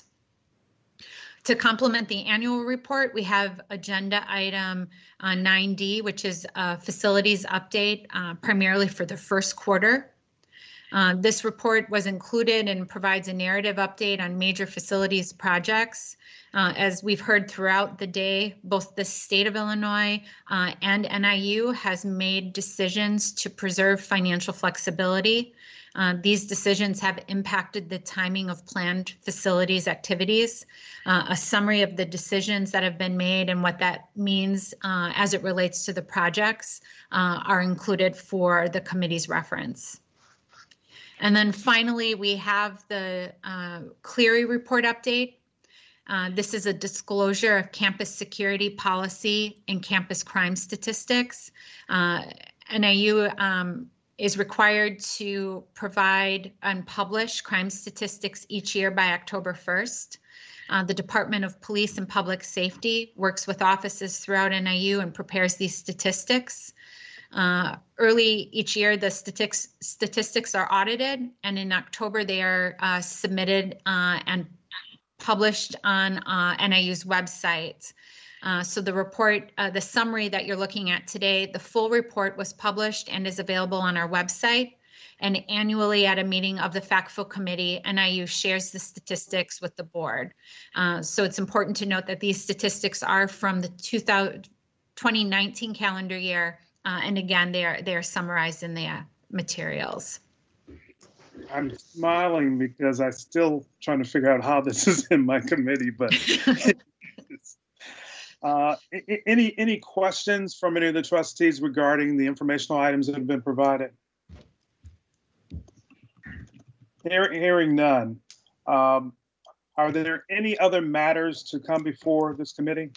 To complement the annual report, we have agenda item uh, nine D, which is a facilities update uh, primarily for the first quarter. Uh, this report was included and provides a narrative update on major facilities projects. Uh, as we've heard throughout the day, both the state of Illinois uh, and N I U has made decisions to preserve financial flexibility. Uh, these decisions have impacted the timing of planned facilities activities. Uh, a summary of the decisions that have been made and what that means uh, as it relates to the projects uh, are included for the committee's reference. And then finally, we have the uh, Cleary report update. Uh, this is a disclosure of campus security policy and campus crime statistics. Uh, N I U um, is required to provide and publish crime statistics each year by October first. Uh, the Department of Police and Public Safety works with offices throughout N I U and prepares these statistics. Uh, early each year, the statistics statistics are audited, and in October they are uh, submitted uh, and published on uh, N I U's website. Uh, so the report, uh, the summary that you're looking at today, the full report was published and is available on our website. And annually at a meeting of the FACTFL committee, N I U shares the statistics with the board. Uh, so it's important to note that these statistics are from the twenty nineteen calendar year. Uh, and again, they are, they are summarized in the uh, materials. I'm smiling because I'm still trying to figure out how this is in my committee, but uh, any any questions from any of the trustees regarding the informational items that have been provided? Hear, hearing none. Um, are there any other matters to come before this committee?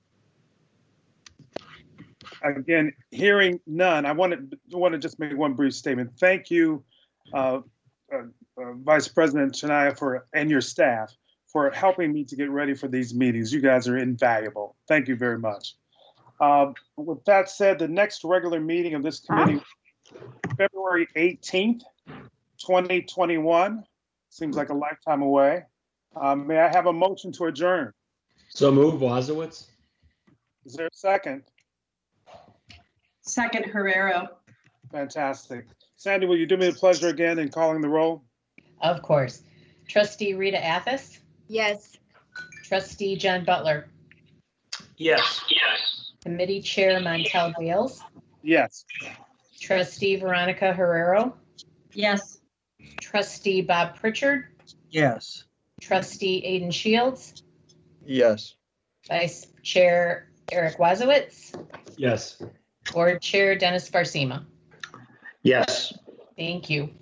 Again, hearing none, I want to want to just make one brief statement. Thank you, uh, uh, uh, Vice President Shania, for and your staff for helping me to get ready for these meetings. You guys are invaluable. Thank you very much. Uh, with that said, the next regular meeting of this committee, February eighteenth, twenty twenty-one. Seems like a lifetime away. Um, May I have a motion to adjourn? So move, Wazowitz. Is there a second? Second, Herrero. Fantastic. Sandy, will you do me the pleasure again in calling the roll? Of course. Trustee Rita Athos, Yes. trustee John Butler, Yes. Yes. committee chair Montel Gales, Yes. trustee Veronica Herrero, Yes. trustee Bob Pritchard, Yes. trustee Aidan Shields, Yes. vice chair Eric Wazowitz, Yes. board chair Dennis Farsima. Yes. Thank you.